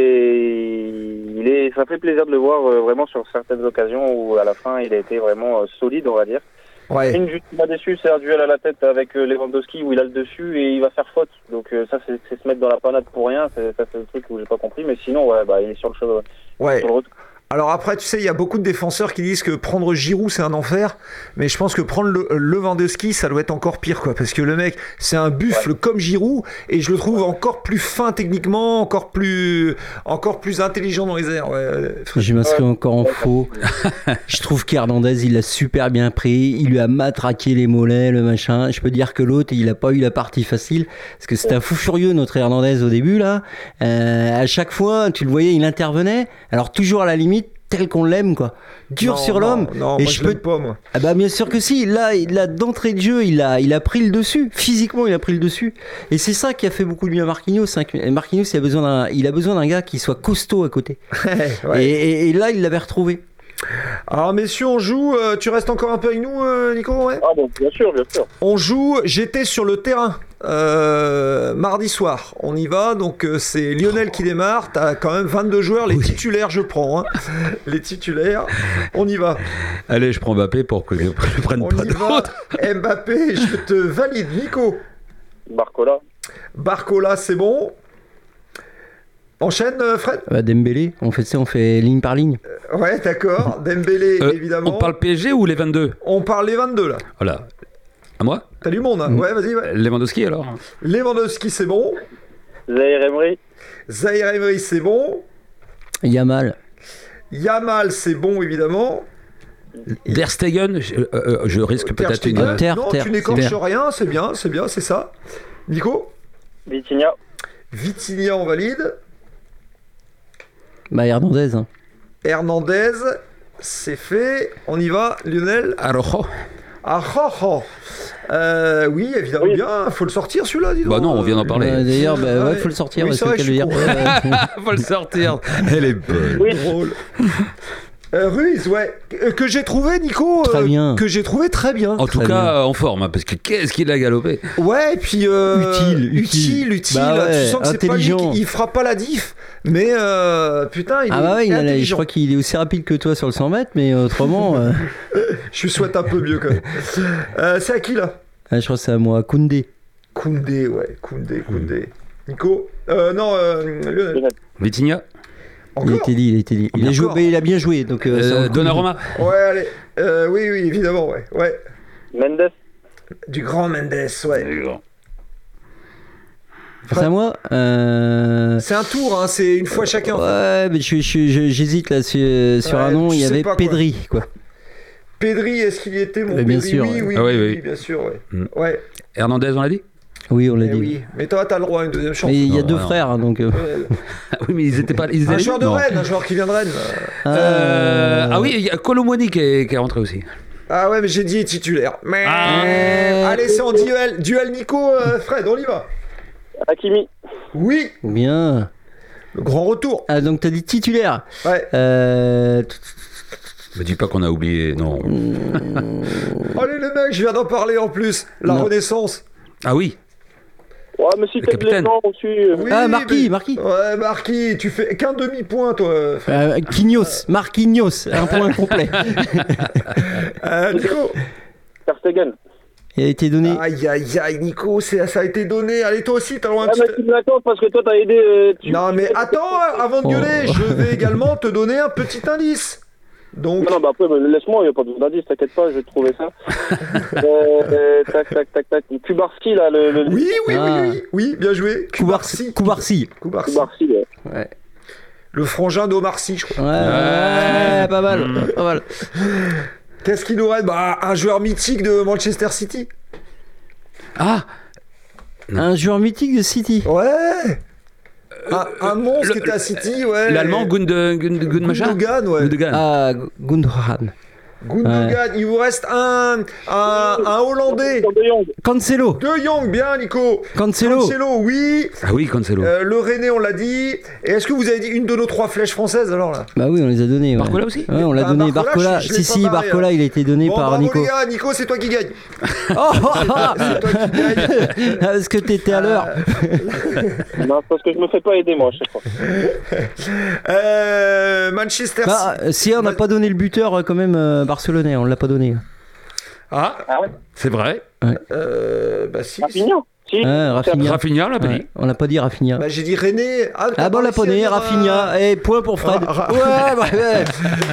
est il est ça fait plaisir de le voir euh, vraiment sur certaines occasions où à la fin il a été vraiment euh, solide on va dire. Ouais. Une juste qui m'a déçu, c'est un duel à la tête avec euh, Lewandowski où il a le dessus et il va faire faute. Donc euh, ça c'est, c'est se mettre dans la panade pour rien, c'est, ça c'est le truc où j'ai pas compris. Mais sinon ouais bah il est sur le chemin, Ouais. sur le retour. Alors après, tu sais, il y a beaucoup de défenseurs qui disent que prendre Giroud, c'est un enfer. Mais je pense que prendre le, Lewandowski, ça doit être encore pire, quoi. Parce que le mec, c'est un buffle ouais. comme Giroud. Et je le trouve encore plus fin techniquement, encore plus, encore plus intelligent dans les airs. Ouais. Je m'inscris ouais. encore en faux. Je trouve qu'Hernandez, il l'a super bien pris. Il lui a matraqué les mollets, le machin. Je peux dire que l'autre, il a pas eu la partie facile. Parce que c'était un fou furieux, notre Hernandez, au début, là. Euh, à chaque fois, tu le voyais, il intervenait. Alors, toujours à la limite, tel qu'on l'aime, quoi. Dur Non, sur non, l'homme. Non, et moi, je je peux l'aime pas, moi. Ah bah bien sûr que si, là, il a d'entrée de jeu, il a, il a pris le dessus, physiquement il a pris le dessus, et c'est ça qui a fait beaucoup de bien à Marquinhos. Hein. Marquinhos il a besoin d'un, il a besoin d'un gars qui soit costaud à côté, Ouais. et, et, et là il l'avait retrouvé. Alors messieurs, on joue, euh, tu restes encore un peu avec nous euh, Nico, ouais. Ah bon, bien sûr, bien sûr. On joue, j'étais sur le terrain euh, mardi soir, on y va, donc euh, c'est Lionel qui démarre, t'as quand même vingt-deux joueurs, les Oui. titulaires je prends, hein. Les titulaires, on y va. Allez, je prends Mbappé pour que je ne prenne On pas y va, d'autres. Mbappé, je te valide. Nico, Barcola. Barcola c'est bon. Enchaîne euh, Fred. Bah, Dembélé, on fait ça, on fait ligne par ligne. Ouais d'accord, Dembélé Euh, évidemment. on parle P S G ou les vingt-deux? On parle les vingt-deux là. Voilà. À moi? T'as du monde, hein. Mm. Ouais vas-y. Ouais. Lewandowski alors? Lewandowski c'est bon. Zaire Emery. Zaire Emery c'est bon. Yamal. Yamal c'est bon évidemment. Der Stegen, je, euh, euh, je risque Ter peut-être Stegen. une... Ter, non, Ter, tu n'écorches c'est rien, c'est bien, c'est bien, c'est ça. Nico, Vitinha. Vitinha on valide. Bah Hernandez. Hein. Hernandez, c'est fait. On y va, Lionel. Arojo. Ah, oh, oh. Euh, oui, évidemment, Oui. bien. Faut le sortir celui-là, dis donc. Bah non, on vient d'en parler. Euh, D'ailleurs, bah, Ouais. ouais, faut le sortir. Oui, ouais, c'est c'est vrai, le cas je de le suis dire. con. Ouais. Faut le sortir. Elle est bonne. Oui. Drôle. Euh, Ruiz, ouais. Euh, Que j'ai trouvé, Nico. Très euh, bien. Que j'ai trouvé très bien. En tout Très cas, bien. euh, en forme, hein, parce que qu'est-ce qu'il a galopé. Ouais, et puis. euh, Utile, utile. Utile, utile. Bah ouais, tu sens que c'est pas lui intelligent. qui il fera pas la diff. Mais euh, putain, il Ah est bah ouais, il a- je intelligent. crois qu'il est aussi rapide que toi sur le cent mètres, mais autrement, euh, Je lui souhaite un peu mieux quand même. Euh, c'est à qui là? ah, je crois que c'est à moi. Koundé. Koundé, ouais. Koundé, Koundé. Nico euh, Non, euh, Lionel. Vitinha. Il a Encore été dit, il a été dit. Il a, joué, Encore mais il a bien joué, donc. euh, ça vaut Euh, le coup. Donnarumma. Ouais, allez. Euh, oui, oui, évidemment, ouais. ouais. Mendes. Du grand Mendes, ouais. C'est à moi. Euh... C'est un tour, hein, c'est une fois chacun. Ouais, mais je- je- je- j'hésite là sur, sur Ouais, un nom. tu Il y sais avait pas quoi. Pedri, quoi. Pedri, est-ce qu'il y était mon Mais bien Pedri? sûr, Oui, ouais. oui, Ah oui, oui, oui. oui, bien sûr, ouais. Mm. Ouais, Hernandez, on l'a dit? Oui, on l'a eh dit. oui. Mais toi, t'as le droit à une deuxième chance. Mais il y a Non, deux non. frères, hein, donc. euh, Euh, Oui, mais ils étaient pas. Ils étaient un joueur de non. Rennes, un joueur qui vient de Rennes. Euh, Ah oui, il y a Colomoni qui est, qui est rentré aussi. Ah ouais, mais j'ai dit titulaire. Mais Ah. allez, c'est en duel, duel Nico, euh, Fred, on y va. Hakimi. Oui, Bien. le grand retour. Ah, donc t'as dit titulaire. Ouais. Euh... Me dis pas qu'on a oublié. Non. Allez les mecs, je viens d'en parler en plus. La Non. Renaissance. Ah oui. Ouais, mais si Le t'aimes les capitaine. gens aussi. euh, Oui, Ah, Marquis, mais- Marquis. Ouais, Marquis, tu fais qu'un demi-point, toi. Euh, Quignos, Marquinhos, un point complet. Euh, Nico. Ter Stegen. Il a été donné. Aïe, aïe, aïe, Nico, c'est- ça a été donné. Allez, toi aussi, t'as le droit un Ah, petit... mais tu me l'accordes parce que toi t'as aidé. euh, tu- Non, mais attends, avant de Oh. gueuler, je vais également te donner un petit indice. Donc, Non, non, bah après, bah, laisse-moi, il n'y a pas besoin d'indice, t'inquiète pas, je vais te trouver ça. euh, euh, tac, tac, tac, tac. Kubarski, là, le. le... oui, oui, Ah. oui, oui, oui, bien joué. Koubarsi. Koubarsi. Koubarsi. Kubarski, ouais. Ouais. Le frangin d'Omar Sy, je crois. Ouais, ouais, pas mal, pas mal. Qu'est-ce qu'il nous reste? Bah, un joueur mythique de Manchester City. Ah. Un joueur mythique de City. Ouais. Un, un monstre le- qui était à City, ouais. L'allemand Gund, Gund, Gund machin. Gundogan, ouais. Gundogan. Ah, Gundogan. Gundogan. Il vous reste un, un, un Hollandais. De Jong. Cancelo. De Jong, bien, Nico. Cancelo. Cancelo, oui. Ah oui, Cancelo. Euh, le René, on l'a dit. Et est-ce que vous avez dit une de nos trois flèches françaises alors là? Bah oui, on les a donnés. Ouais. Barcola aussi. Ouais, on l'a Bah, donné. Barcola, Barcola. je- je l'ai Si, pas si, barré, Barcola, hein. il a été donné Bon, par bravo Nico. les gars, Nico, c'est toi qui gagne. Oh, oh, oh. C'est toi qui gagne. Est-ce que t'étais à l'heure? Non, parce que je me fais pas aider, moi, à chaque fois. Euh, Manchester Bah, City. euh, si on n'a pas donné le buteur euh, quand même euh, barcelonais, on l'a pas donné. Ah, Ah ouais? C'est vrai. euh, bah si. Rafinha. Si. Ouais, Rafinha. Rafinha, on l'a pas Ouais, dit. on l'a pas dit Rafinha. Bah j'ai dit René. Ah, t'as Ah bon, on pas l'a pas réussi à donné, dire, Rafinha. Et point pour Fred. Ra- ra- Ouais, ouais, ouais.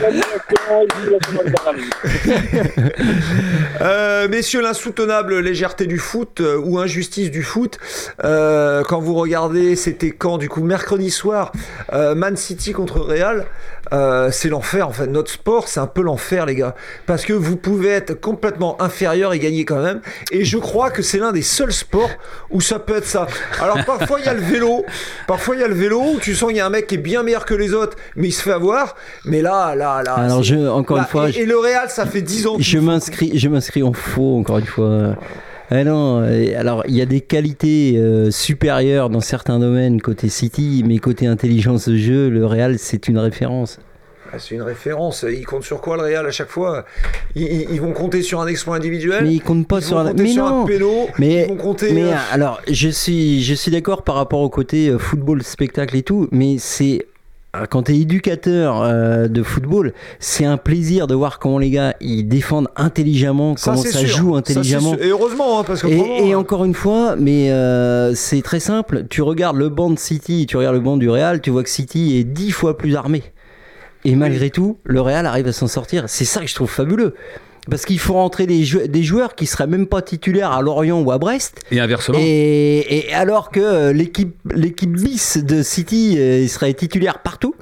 Euh, messieurs, l'insoutenable légèreté du foot euh, ou injustice du foot. Euh, quand vous regardez, c'était quand du coup mercredi soir, euh, Man City contre Real. euh, c'est l'enfer en fait. Notre sport, c'est un peu l'enfer, les gars, parce que vous pouvez être complètement inférieur et gagner quand même. Et je crois que c'est l'un des seuls sports où ça peut être ça. Alors parfois il y a le vélo, parfois il y a le vélo où tu sens qu'il y a un mec qui est bien meilleur que les autres, mais il se fait avoir. Mais là, là, là. Alors je, encore là, une fois, et, je... et le Real, ça fait dix ans. Je m'inscris, je m'inscris en faux, encore une fois. Ah non, alors il y a des qualités euh, supérieures dans certains domaines côté City, mais côté intelligence de jeu, le Real c'est une référence. Ah, c'est une référence. Ils comptent sur quoi le Real à chaque fois? ils, ils vont compter sur un exploit individuel. Mais ils comptent pas ils sur un. Mais sur non. Un péno, mais ils vont compter. Mais euh... alors je suis, je suis d'accord par rapport au côté euh, football, spectacle et tout, mais c'est quand tu es éducateur euh, de football, c'est un plaisir de voir comment les gars ils défendent intelligemment, ça, comment ça sûr. joue intelligemment. Ça, et heureusement, hein, parce que et, vraiment, et hein. encore une fois, mais euh, c'est très simple. Tu regardes le banc de City, tu regardes le banc du Real, tu vois que City est dix fois plus armé. Et malgré oui. tout, le Real arrive à s'en sortir. C'est ça que je trouve fabuleux. Parce qu'il faut rentrer des, jou- des joueurs qui seraient même pas titulaires à Lorient ou à Brest. Et inversement. Et, et alors que l'équipe, l'équipe bis de City euh, serait titulaire partout.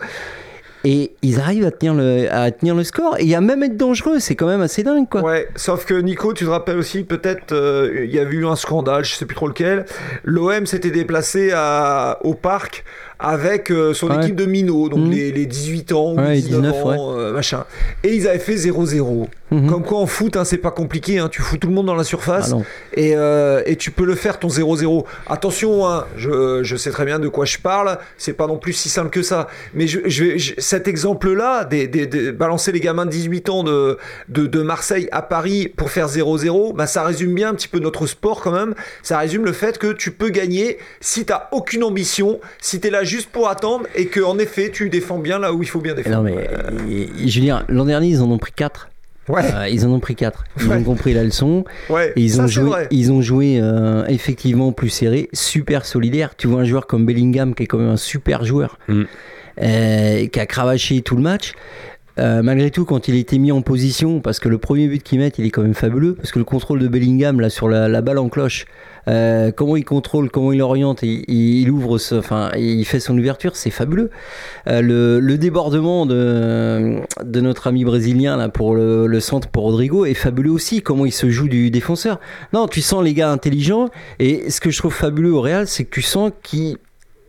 Et ils arrivent à tenir le, à tenir le score et à même être dangereux, c'est quand même assez dingue quoi. Ouais, sauf que Nico, tu te rappelles aussi, peut-être, euh, il y avait eu un scandale, je sais plus trop lequel. L'O M s'était déplacé à, au parc avec euh, son ouais. équipe de minots, donc mmh. les, les dix-huit ans ou ouais, dix-neuf dix-neuf, ans, ouais. euh, machin. Et ils avaient fait zéro zéro. Mmh. Comme quoi en foot, hein, c'est pas compliqué, hein, tu fous tout le monde dans la surface ah et, euh, et tu peux le faire ton zéro zéro. Attention, hein, je, je sais très bien de quoi je parle, c'est pas non plus si simple que ça. Mais je, je, je, cet exemple-là, des, des, des, balancer les gamins de dix-huit ans de, de, de Marseille à Paris pour faire zéro zéro, bah, ça résume bien un petit peu notre sport quand même. Ça résume le fait que tu peux gagner si t'as aucune ambition, si t'es là juste pour attendre et que en effet tu défends bien là où il faut bien défendre. Non mais euh... Julien, l'an dernier ils en ont pris quatre. Ouais. Euh, ils en ont pris quatre. Ils ouais. ont compris la leçon. Ouais. Et ils, ça, ont joué, vrai. ils ont joué euh, effectivement plus serré, super solidaire. Tu vois un joueur comme Bellingham qui est quand même un super joueur, mm. euh, qui a cravaché tout le match. Euh, malgré tout, quand il a été mis en position, parce que le premier but qu'il met, il est quand même fabuleux, parce que le contrôle de Bellingham là sur la, la balle en cloche, euh, comment il contrôle, comment il oriente, il, il ouvre, ce, enfin, il fait son ouverture, c'est fabuleux. Euh, le, le débordement de, de notre ami brésilien là pour le, le centre pour Rodrigo est fabuleux aussi. Comment il se joue du défenseur. Non, tu sens les gars intelligents. Et ce que je trouve fabuleux au Real, c'est que tu sens qu'ils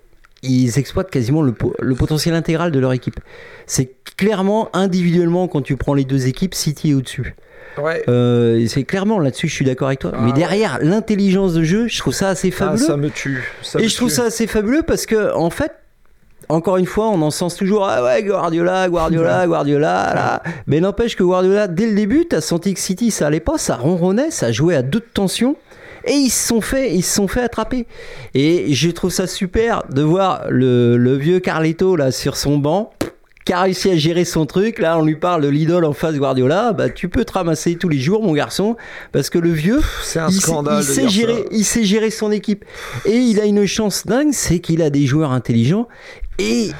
ils exploitent quasiment le, le potentiel intégral de leur équipe. C'est clairement, individuellement, quand tu prends les deux équipes, City est au-dessus. Ouais. Euh, c'est clairement là-dessus, je suis d'accord avec toi. Ah, mais derrière, ouais. l'intelligence de jeu, je trouve ça assez fabuleux. Ah, ça me tue. Ça Et me je trouve tue. ça assez fabuleux parce que, en fait, encore une fois, on encense toujours ah ouais, Guardiola, Guardiola, Guardiola. Là. Mais n'empêche que Guardiola, dès le début, t'as senti que City, ça allait pas, ça ronronnait, ça jouait à deux de tension. Et ils se sont fait, ils se sont fait attraper. Et je trouve ça super de voir le, le vieux Carleto là sur son banc, qui a réussi à gérer son truc. Là, on lui parle de l'idole en face, Guardiola. Bah, tu peux te ramasser tous les jours, mon garçon, parce que le vieux, c'est un il, scandale. Il sait gérer, il sait gérer son équipe. Et il a une chance dingue, c'est qu'il a des joueurs intelligents et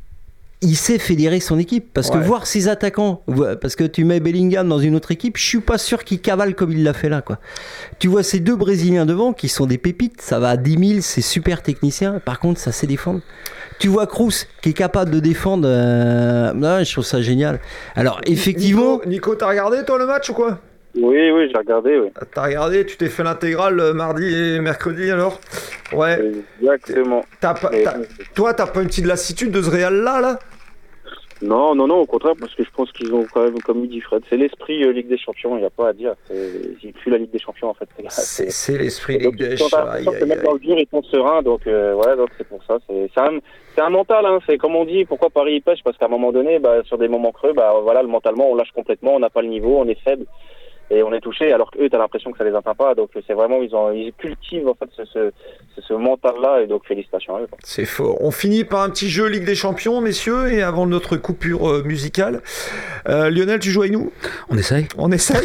il sait fédérer son équipe. Parce ouais. que voir ses attaquants, parce que tu mets Bellingham dans une autre équipe, je suis pas sûr qu'il cavale comme il l'a fait là, quoi. Tu vois ces deux Brésiliens devant qui sont des pépites, ça va à dix mille, c'est super technicien. Par contre, ça sait défendre. Tu vois Kroos qui est capable de défendre. Euh... Là, je trouve ça génial. Alors, effectivement. Nico, Nico, t'as regardé toi le match ou quoi ? Oui, oui, j'ai regardé, oui. T'as regardé, tu t'es fait l'intégrale mardi et mercredi alors ? Ouais. Exactement. T'as pas, t'as, toi, t'as pas une petite lassitude de ce Real-là, là ? Non, non, non, au contraire, parce que je pense qu'ils ont quand même, comme il dit Fred, c'est l'esprit euh, Ligue des Champions, il n'y a pas à dire. C'est, il pue la Ligue des Champions, en fait. C'est, c'est, c'est l'esprit Ligue des Champions. C'est mettre dans le dur, ils sont sereins, donc euh, ouais, donc c'est pour ça. C'est, c'est, un, c'est un mental, hein, c'est comme on dit, pourquoi Paris il pêche ? Parce qu'à un moment donné, bah, sur des moments creux, bah, voilà, le mentalement, on lâche complètement, on n'a pas le niveau, on est faible. Et on est touché, alors qu'eux, t'as l'impression que ça les atteint pas. Donc c'est vraiment, ils ont, ils cultivent en fait ce, ce, ce, ce mental-là, et donc félicitations à eux. Quoi. C'est fort. On finit par un petit jeu Ligue des Champions, messieurs, et avant notre coupure euh, musicale. Euh, Lionel, tu joues avec nous ? On essaye. On essaye.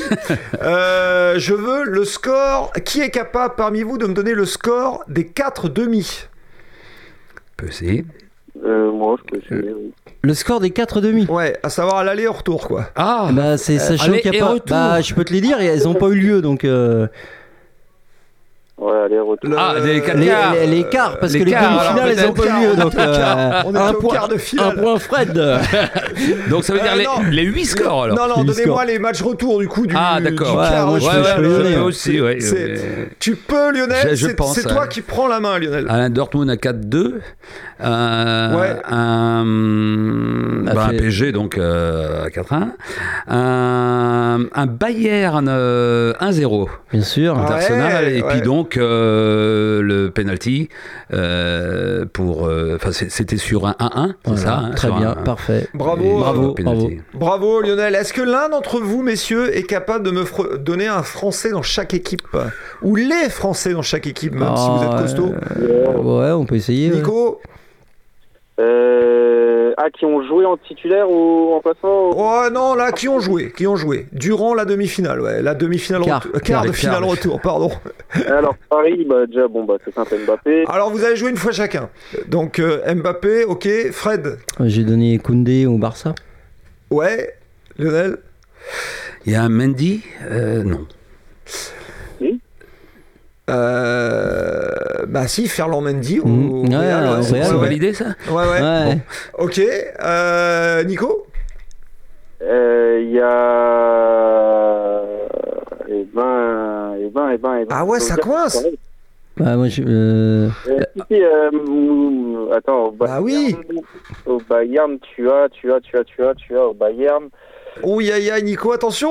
euh, je veux le score. Qui est capable parmi vous de me donner le score des quatre demi ? Peut essayer. Euh, moi, je peux essayer, oui. Le score des quatre demi. Ouais, à savoir à l'aller et au retour, quoi. Ah, bah c'est sachant euh, qu'il y a pas. Bah, je peux te les dire, elles n'ont pas eu lieu, donc. Euh... Ouais, les retours. Ah, les quatre Les, quarts. les, les quarts, parce Les que les quarts, demi-finales, alors, elles ont pas peut-être lieu. quart, Donc, euh, on était un, au point, quart de finale. un point Fred. Donc ça veut dire Euh, les, non. les huit scores alors. Non, non, Les donnez-moi scores. les matchs retour du coup du, Ah, du d'accord. Ouais, quart moi, de je Ouais, peux- finale. je peux ouais, donner, je peux hein. aussi, ouais. C'est- ouais. Tu peux, Lionel, Je- je c'est pense, c'est ouais. toi qui prends la main, Lionel. Alain Dortmund à quatre deux. Euh, Ouais. Un, A bah, un fait- P S G donc euh, à quatre un. Un, un Bayern euh, un zéro. Bien sûr. Ah, Arsenal, ouais, et puis ouais. donc euh, le penalty euh, pour enfin c'était sur un un un, c'est Voilà, ça hein, très sur bien, un- parfait. Bravo, et- bravo, penalty. Bravo, Lionel. Est-ce que l'un d'entre vous, messieurs, est capable de me fr- donner un Français dans chaque équipe? Ou les Français dans chaque équipe, même si vous êtes Ah, costaud? euh, ouais, on peut essayer. ouais. Nico? Euh, ah, qui ont joué en titulaire ou en passant? Oh non, là, qui ont joué? Qui ont joué? Durant la demi-finale, ouais. La demi-finale Quart. retour. euh, quart de Quart, finale quart. retour, pardon. Alors, Paris, bah, déjà, bon, bah, c'est simple, Mbappé. Alors, vous avez joué une fois chacun. Donc, euh, Mbappé, ok. Fred? J'ai donné Koundé au Barça. Ouais. Lionel? Il y a un Mendy euh, non. Euh... Bah si, Ferland Mendy au, Mhm. au Ouais, Real, au ouais, Real, ouais, C'est ouais. validé ça. Ouais, ouais. Ouais. Ok. Euh, Nico? Euh, Il y a. Eh ben, eh ben, eh ben, eh ben. Ah ouais, ça coince. Bah, moi, je, euh, Euh, si, si, euh, mou- attends, au Bah Bayern, oui. Au Bayern, tu as, tu as, tu as, tu as, tu as, au Bayern. Oh, ya, ya, Nico, attention.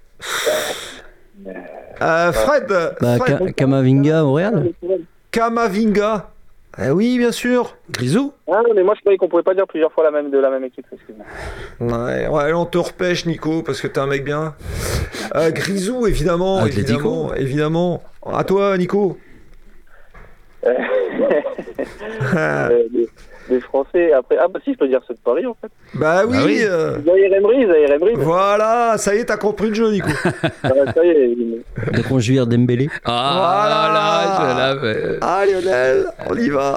Euh, Fred, bah, Fred. Ka- Kamavinga au Real. Kamavinga. Eh oui, bien sûr. Grisou. Ah, mais moi je croyais qu'on pouvait pas dire plusieurs fois la même de la même équipe, excuse-moi. Ouais, ouais, on te repêche, Nico, parce que t'es un mec bien. Euh, Grisou, évidemment, Atlético. évidemment, évidemment. À toi, Nico. Euh, des, des Français, après. Ah, bah si, je peux dire ceux de Paris en fait. Bah oui. Bah oui. euh, Zahir Emery, Zahir Emery. Voilà, ça y est, t'as compris le jeu, Nico. Ah, ça y est, il- De conjuire Dembélé. Ah là là, je l'avais. Ah, Lionel, on y va.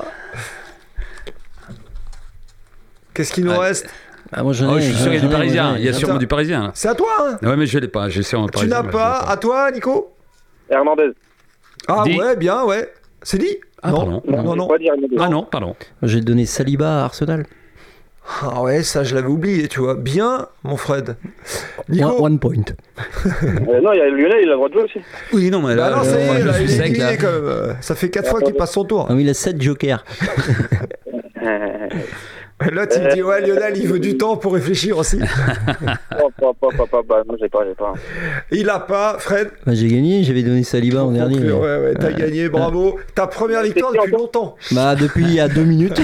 Qu'est-ce qu'il nous Ah, reste? Ah, moi, j'en ai, Oh, je suis sûr qu'il y a j'en du ai, parisien. j'en ai. Il y a sûrement Attends. du parisien. là. C'est à toi, hein? Ouais, mais je l'ai pas. J'ai sûr un Tu parisien. n'as mais je pas. l'ai À toi, Nico? Hernandez. Ah Dit. ouais, bien, ouais. C'est dit? Ah, non. pardon. Non, je vais non. pas dire Hernandez. Ah non, pardon. J'ai donné Saliba à Arsenal. Ah ouais, ça, je l'avais oublié, tu vois. Bien, mon Fred. Nico? One, one point. Euh, non, il y a Lionel, il a le droit de jouer aussi. Oui, non, mais Bah là, non, je, ça y moi, est, je là, suis il est sec là. éliminé, quand même. Euh, Ça fait quatre fois qu'il passe son tour. Ah oui, il a sept jokers. L'autre, il dit, ouais, Lionel, il veut du temps pour réfléchir aussi. Oh, pas, pas, pas, pas, pas, moi j'ai pas, j'ai pas. Il a pas, Fred. Bah, j'ai gagné, j'avais donné Saliba en dernier. Ouais, ouais, t'as gagné, bravo. Ta première victoire depuis longtemps. Bah, depuis il y a deux minutes.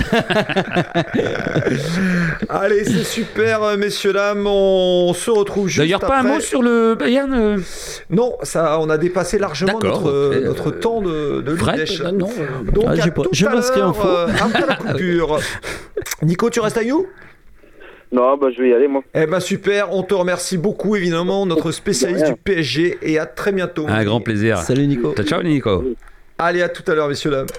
Allez, c'est super, euh, messieurs, dames. On se retrouve juste D'ailleurs, pas un après. mot sur le Bayern euh, Non, ça, on a dépassé largement D'accord, notre, ok, notre euh, temps de, de Fred Liège. euh, Non. euh, Donc, Ah, à j'ai pas- tout je à m'inscris en l'heure, faux. euh, après la coupure. Nico, tu restes avec nous? Non, bah je vais y aller moi. Eh ben super, on te remercie beaucoup évidemment, notre spécialiste du P S G, et à très bientôt. Un grand plaisir. Salut Nico. Ciao, ciao, Nico. Allez, à tout à l'heure, messieurs, dames.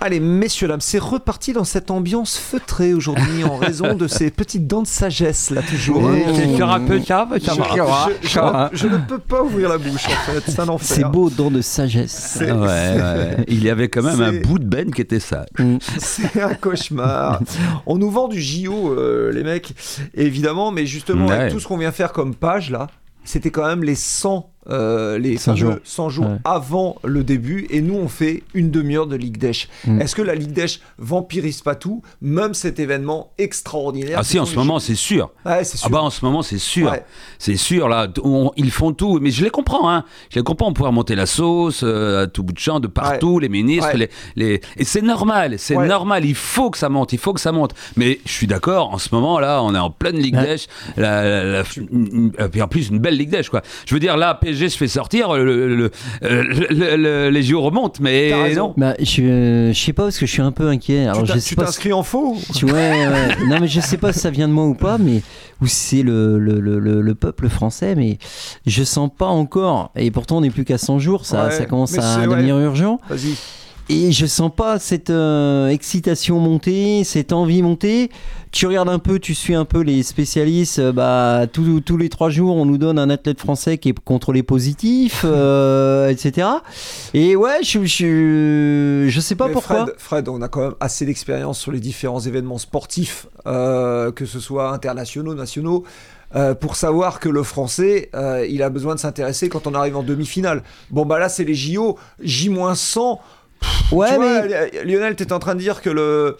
Allez, messieurs, dames, c'est reparti dans cette ambiance feutrée aujourd'hui en raison de ces petites dents de sagesse, là, toujours. Oui, c'est sur un peu ça, ça je, va. Je, je, je, je ne peux pas ouvrir la bouche, en fait, c'est un enfer. C'est beau, dents de sagesse. Ouais, ouais. Il y avait quand même c'est... un bout de Ben qui était sage. C'est un cauchemar. On nous vend du J O, euh, les mecs, évidemment, mais justement, ouais. avec tout ce qu'on vient faire comme page, là, c'était quand même les cent Euh, les cent jours, cent jours ouais. avant le début, et nous on fait une demi-heure de Ligue d'Esch. Mm. Est-ce que la Ligue d'Esch vampirise pas tout, même cet événement extraordinaire? Ah si, en ce moment c'est sûr. Ouais, c'est sûr. Ah bah en ce moment c'est sûr. Ouais. C'est sûr là, on, ils font tout, mais je les comprends hein. Je les comprends, on peut remonter la sauce euh, à tout bout de champ, de partout, ouais. les ministres, ouais. les, les et c'est normal, c'est ouais. normal. Il faut que ça monte, il faut que ça monte. Mais je suis d'accord. En ce moment là, on est en pleine Ligue ouais. d'Esch. La, la, la, la, puis en plus une belle Ligue d'Esch quoi. Je veux dire là. P S G se fait sortir, le, le, le, le, le, les J O remontent, mais non. Bah, je, je sais pas parce que je suis un peu inquiet. Alors, tu, je sais tu pas t'inscris si... en faux tu, ouais, ouais. Non, mais je sais pas si ça vient de moi ou pas, mais ou c'est le, le, le, le peuple français, mais je sens pas encore. Et pourtant, on n'est plus qu'à cent jours, ça, ouais, ça commence à devenir ouais. urgent. Vas-y. Et je sens pas cette euh, excitation monter, cette envie monter. Tu regardes un peu, tu suis un peu les spécialistes. Euh, bah, tous, tous les trois jours, on nous donne un athlète français qui est contrôlé positif, euh, et cetera. Et ouais, je, je, je sais pas Mais pourquoi. Fred, Fred, on a quand même assez d'expérience sur les différents événements sportifs, euh, que ce soit internationaux, nationaux. Euh, pour savoir que le français, euh, il a besoin de s'intéresser quand on arrive en demi-finale. Bon, bah là, c'est les J O, J moins cent. Ouais, tu mais... vois, Lionel, t'es en train de dire que le,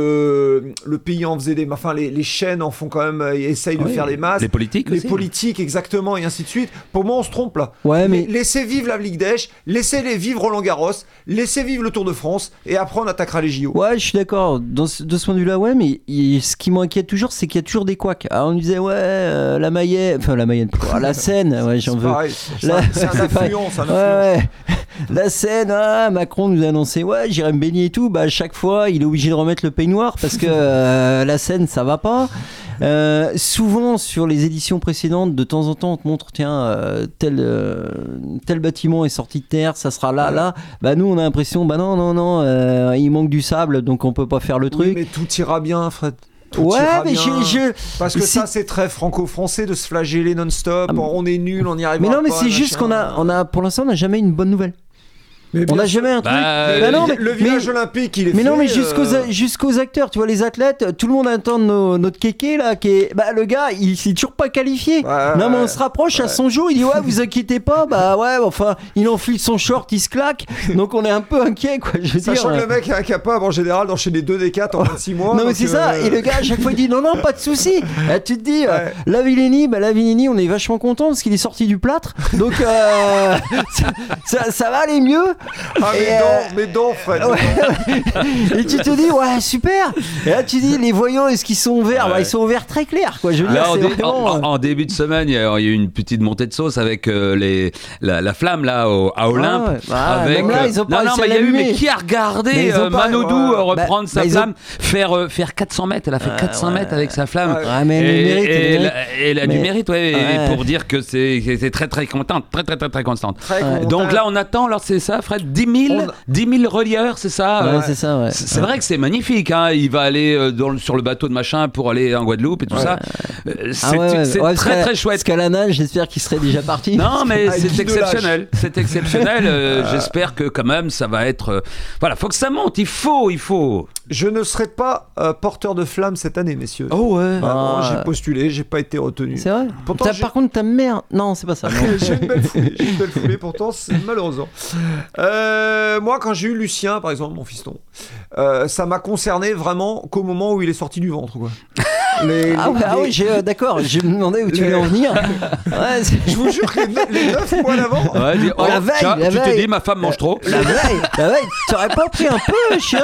le, le pays en faisait des... Enfin, les, les chaînes en font quand même... Essayent de oui, faire les masses. Les politiques Les aussi. politiques, exactement, et ainsi de suite. Pour moi, on se trompe, là. Ouais, mais... Laissez vivre la Ligue d'Esch, laissez-les vivre Roland-Garros, laissez vivre le Tour de France, et après, on attaquera les J O. Ouais, je suis d'accord. Dans ce, de ce point de vue-là, ouais, mais il, ce qui m'inquiète toujours, c'est qu'il y a toujours des couacs. Alors, on disait, ouais, euh, la Mayenne... Enfin, la Mayenne, la Seine, ouais, j'en c'est veux. Pareil, c'est, la... un, c'est un influence, c'est un influence. Ouais, ouais. La Seine, ah, Macron nous a annoncé, ouais, j'irai me baigner et tout. Bah, à chaque fois, il est obligé de remettre le peignoir parce que euh, la Seine, ça va pas. Euh, souvent, sur les éditions précédentes, de temps en temps, on te montre, tiens, euh, tel, euh, tel bâtiment est sorti de terre, ça sera là, là. Bah, nous, on a l'impression, bah non, non, non, euh, il manque du sable, donc on peut pas faire le truc. Oui, mais tout ira bien, Fred. Tout ouais, mais bien. je, je... Parce que c'est... ça, c'est très franco-français de se flageller non-stop. Ah, mais... On est nul, on n'y arrive pas. Mais non, mais pas, c'est machin. Juste qu'on a, on a, pour l'instant, on n'a jamais une bonne nouvelle. Mais on n'a jamais un truc. Bah, bah non, mais, le village mais, olympique, il est mais fait. non, mais jusqu'aux, euh... jusqu'aux acteurs, tu vois, les athlètes, tout le monde attend nos, notre kéké là, qui est, bah le gars, il s'est toujours pas qualifié. Ouais, non, mais on se rapproche ouais. à son jour. Il dit ouais, vous inquiétez pas, bah ouais, enfin, il enfile son short, il se claque. Donc on est un peu inquiet, quoi. Je veux Sachant dire, que le mec est incapable en général d'enchaîner deux D quatre en vingt-six mois. Non, mais c'est euh... ça. Et le gars, à chaque fois, il dit non, non, pas de souci. Là, tu te dis, ouais. euh, Lavillenie, bah Lavillenie, on est vachement content parce qu'il est sorti du plâtre. Donc euh, ça, ça, ça va aller mieux. Ah, et, mais euh... non, mais non, Fred. Ouais, ouais. Et tu te dis, ouais, super. Et là, tu dis, les voyants, est-ce qu'ils sont verts ouais. bah, ils sont verts très clairs, quoi. Je veux dire, Alors, c'est dé- vraiment... en, en, en début de semaine, il y, a, il y a eu une petite montée de sauce avec euh, les, la, la flamme là au, à Olympe. Ah, ouais. bah, avec, même là, ils ont pas non, non, mais il y a eu, mais qui a regardé euh, pas, Manodou ouais. reprendre bah, sa bah, flamme, ont... faire, euh, faire quatre cents mètres. Elle a fait quatre cents mètres avec sa flamme. Ouais, ouais mais elle mérite. Et elle a, a mais... du mérite, ouais, ouais. pour dire que c'est, c'est très très contente, très très très très constante. Très ouais. Donc là, on attend, alors c'est ça, Fred, dix mille relieurs, c'est ça ouais, euh, c'est ça, ouais. C'est, c'est vrai que c'est magnifique, hein. Il va aller euh, dans le, sur le bateau de machin pour aller en Guadeloupe et tout ouais. ça. Euh, c'est ah ouais, c'est ouais, très très chouette. Parce qu'à la nage, j'espère qu'il serait déjà parti. Non, mais c'est exceptionnel. C'est exceptionnel. Euh, j'espère que quand même ça va être. Euh, voilà, faut que ça monte. Il faut, il faut. Je ne serai pas euh, porteur de flamme cette année, messieurs. Oh ouais. Bah, ah, bon, j'ai postulé, j'ai pas été retenu. C'est vrai. Pourtant, par contre, ta mère. Non, c'est pas ça. j'ai une belle foulée. J'ai une belle foulée. Pourtant, c'est malheureusement. Euh, moi, quand j'ai eu Lucien, par exemple, mon fiston, euh, ça m'a concerné vraiment qu'au moment où il est sorti du ventre, quoi. Les, ah, les, ouais, les... ah oui, j'ai, euh, d'accord, je me demandais où tu voulais les... en venir. Ouais, je vous jure que les neuf mois d'avant. Ouais, dis, oh, la veille, tiens, la tu veille. t'es dit, ma femme mange trop. La veille, la veille, t'aurais pas pris un peu, chérie.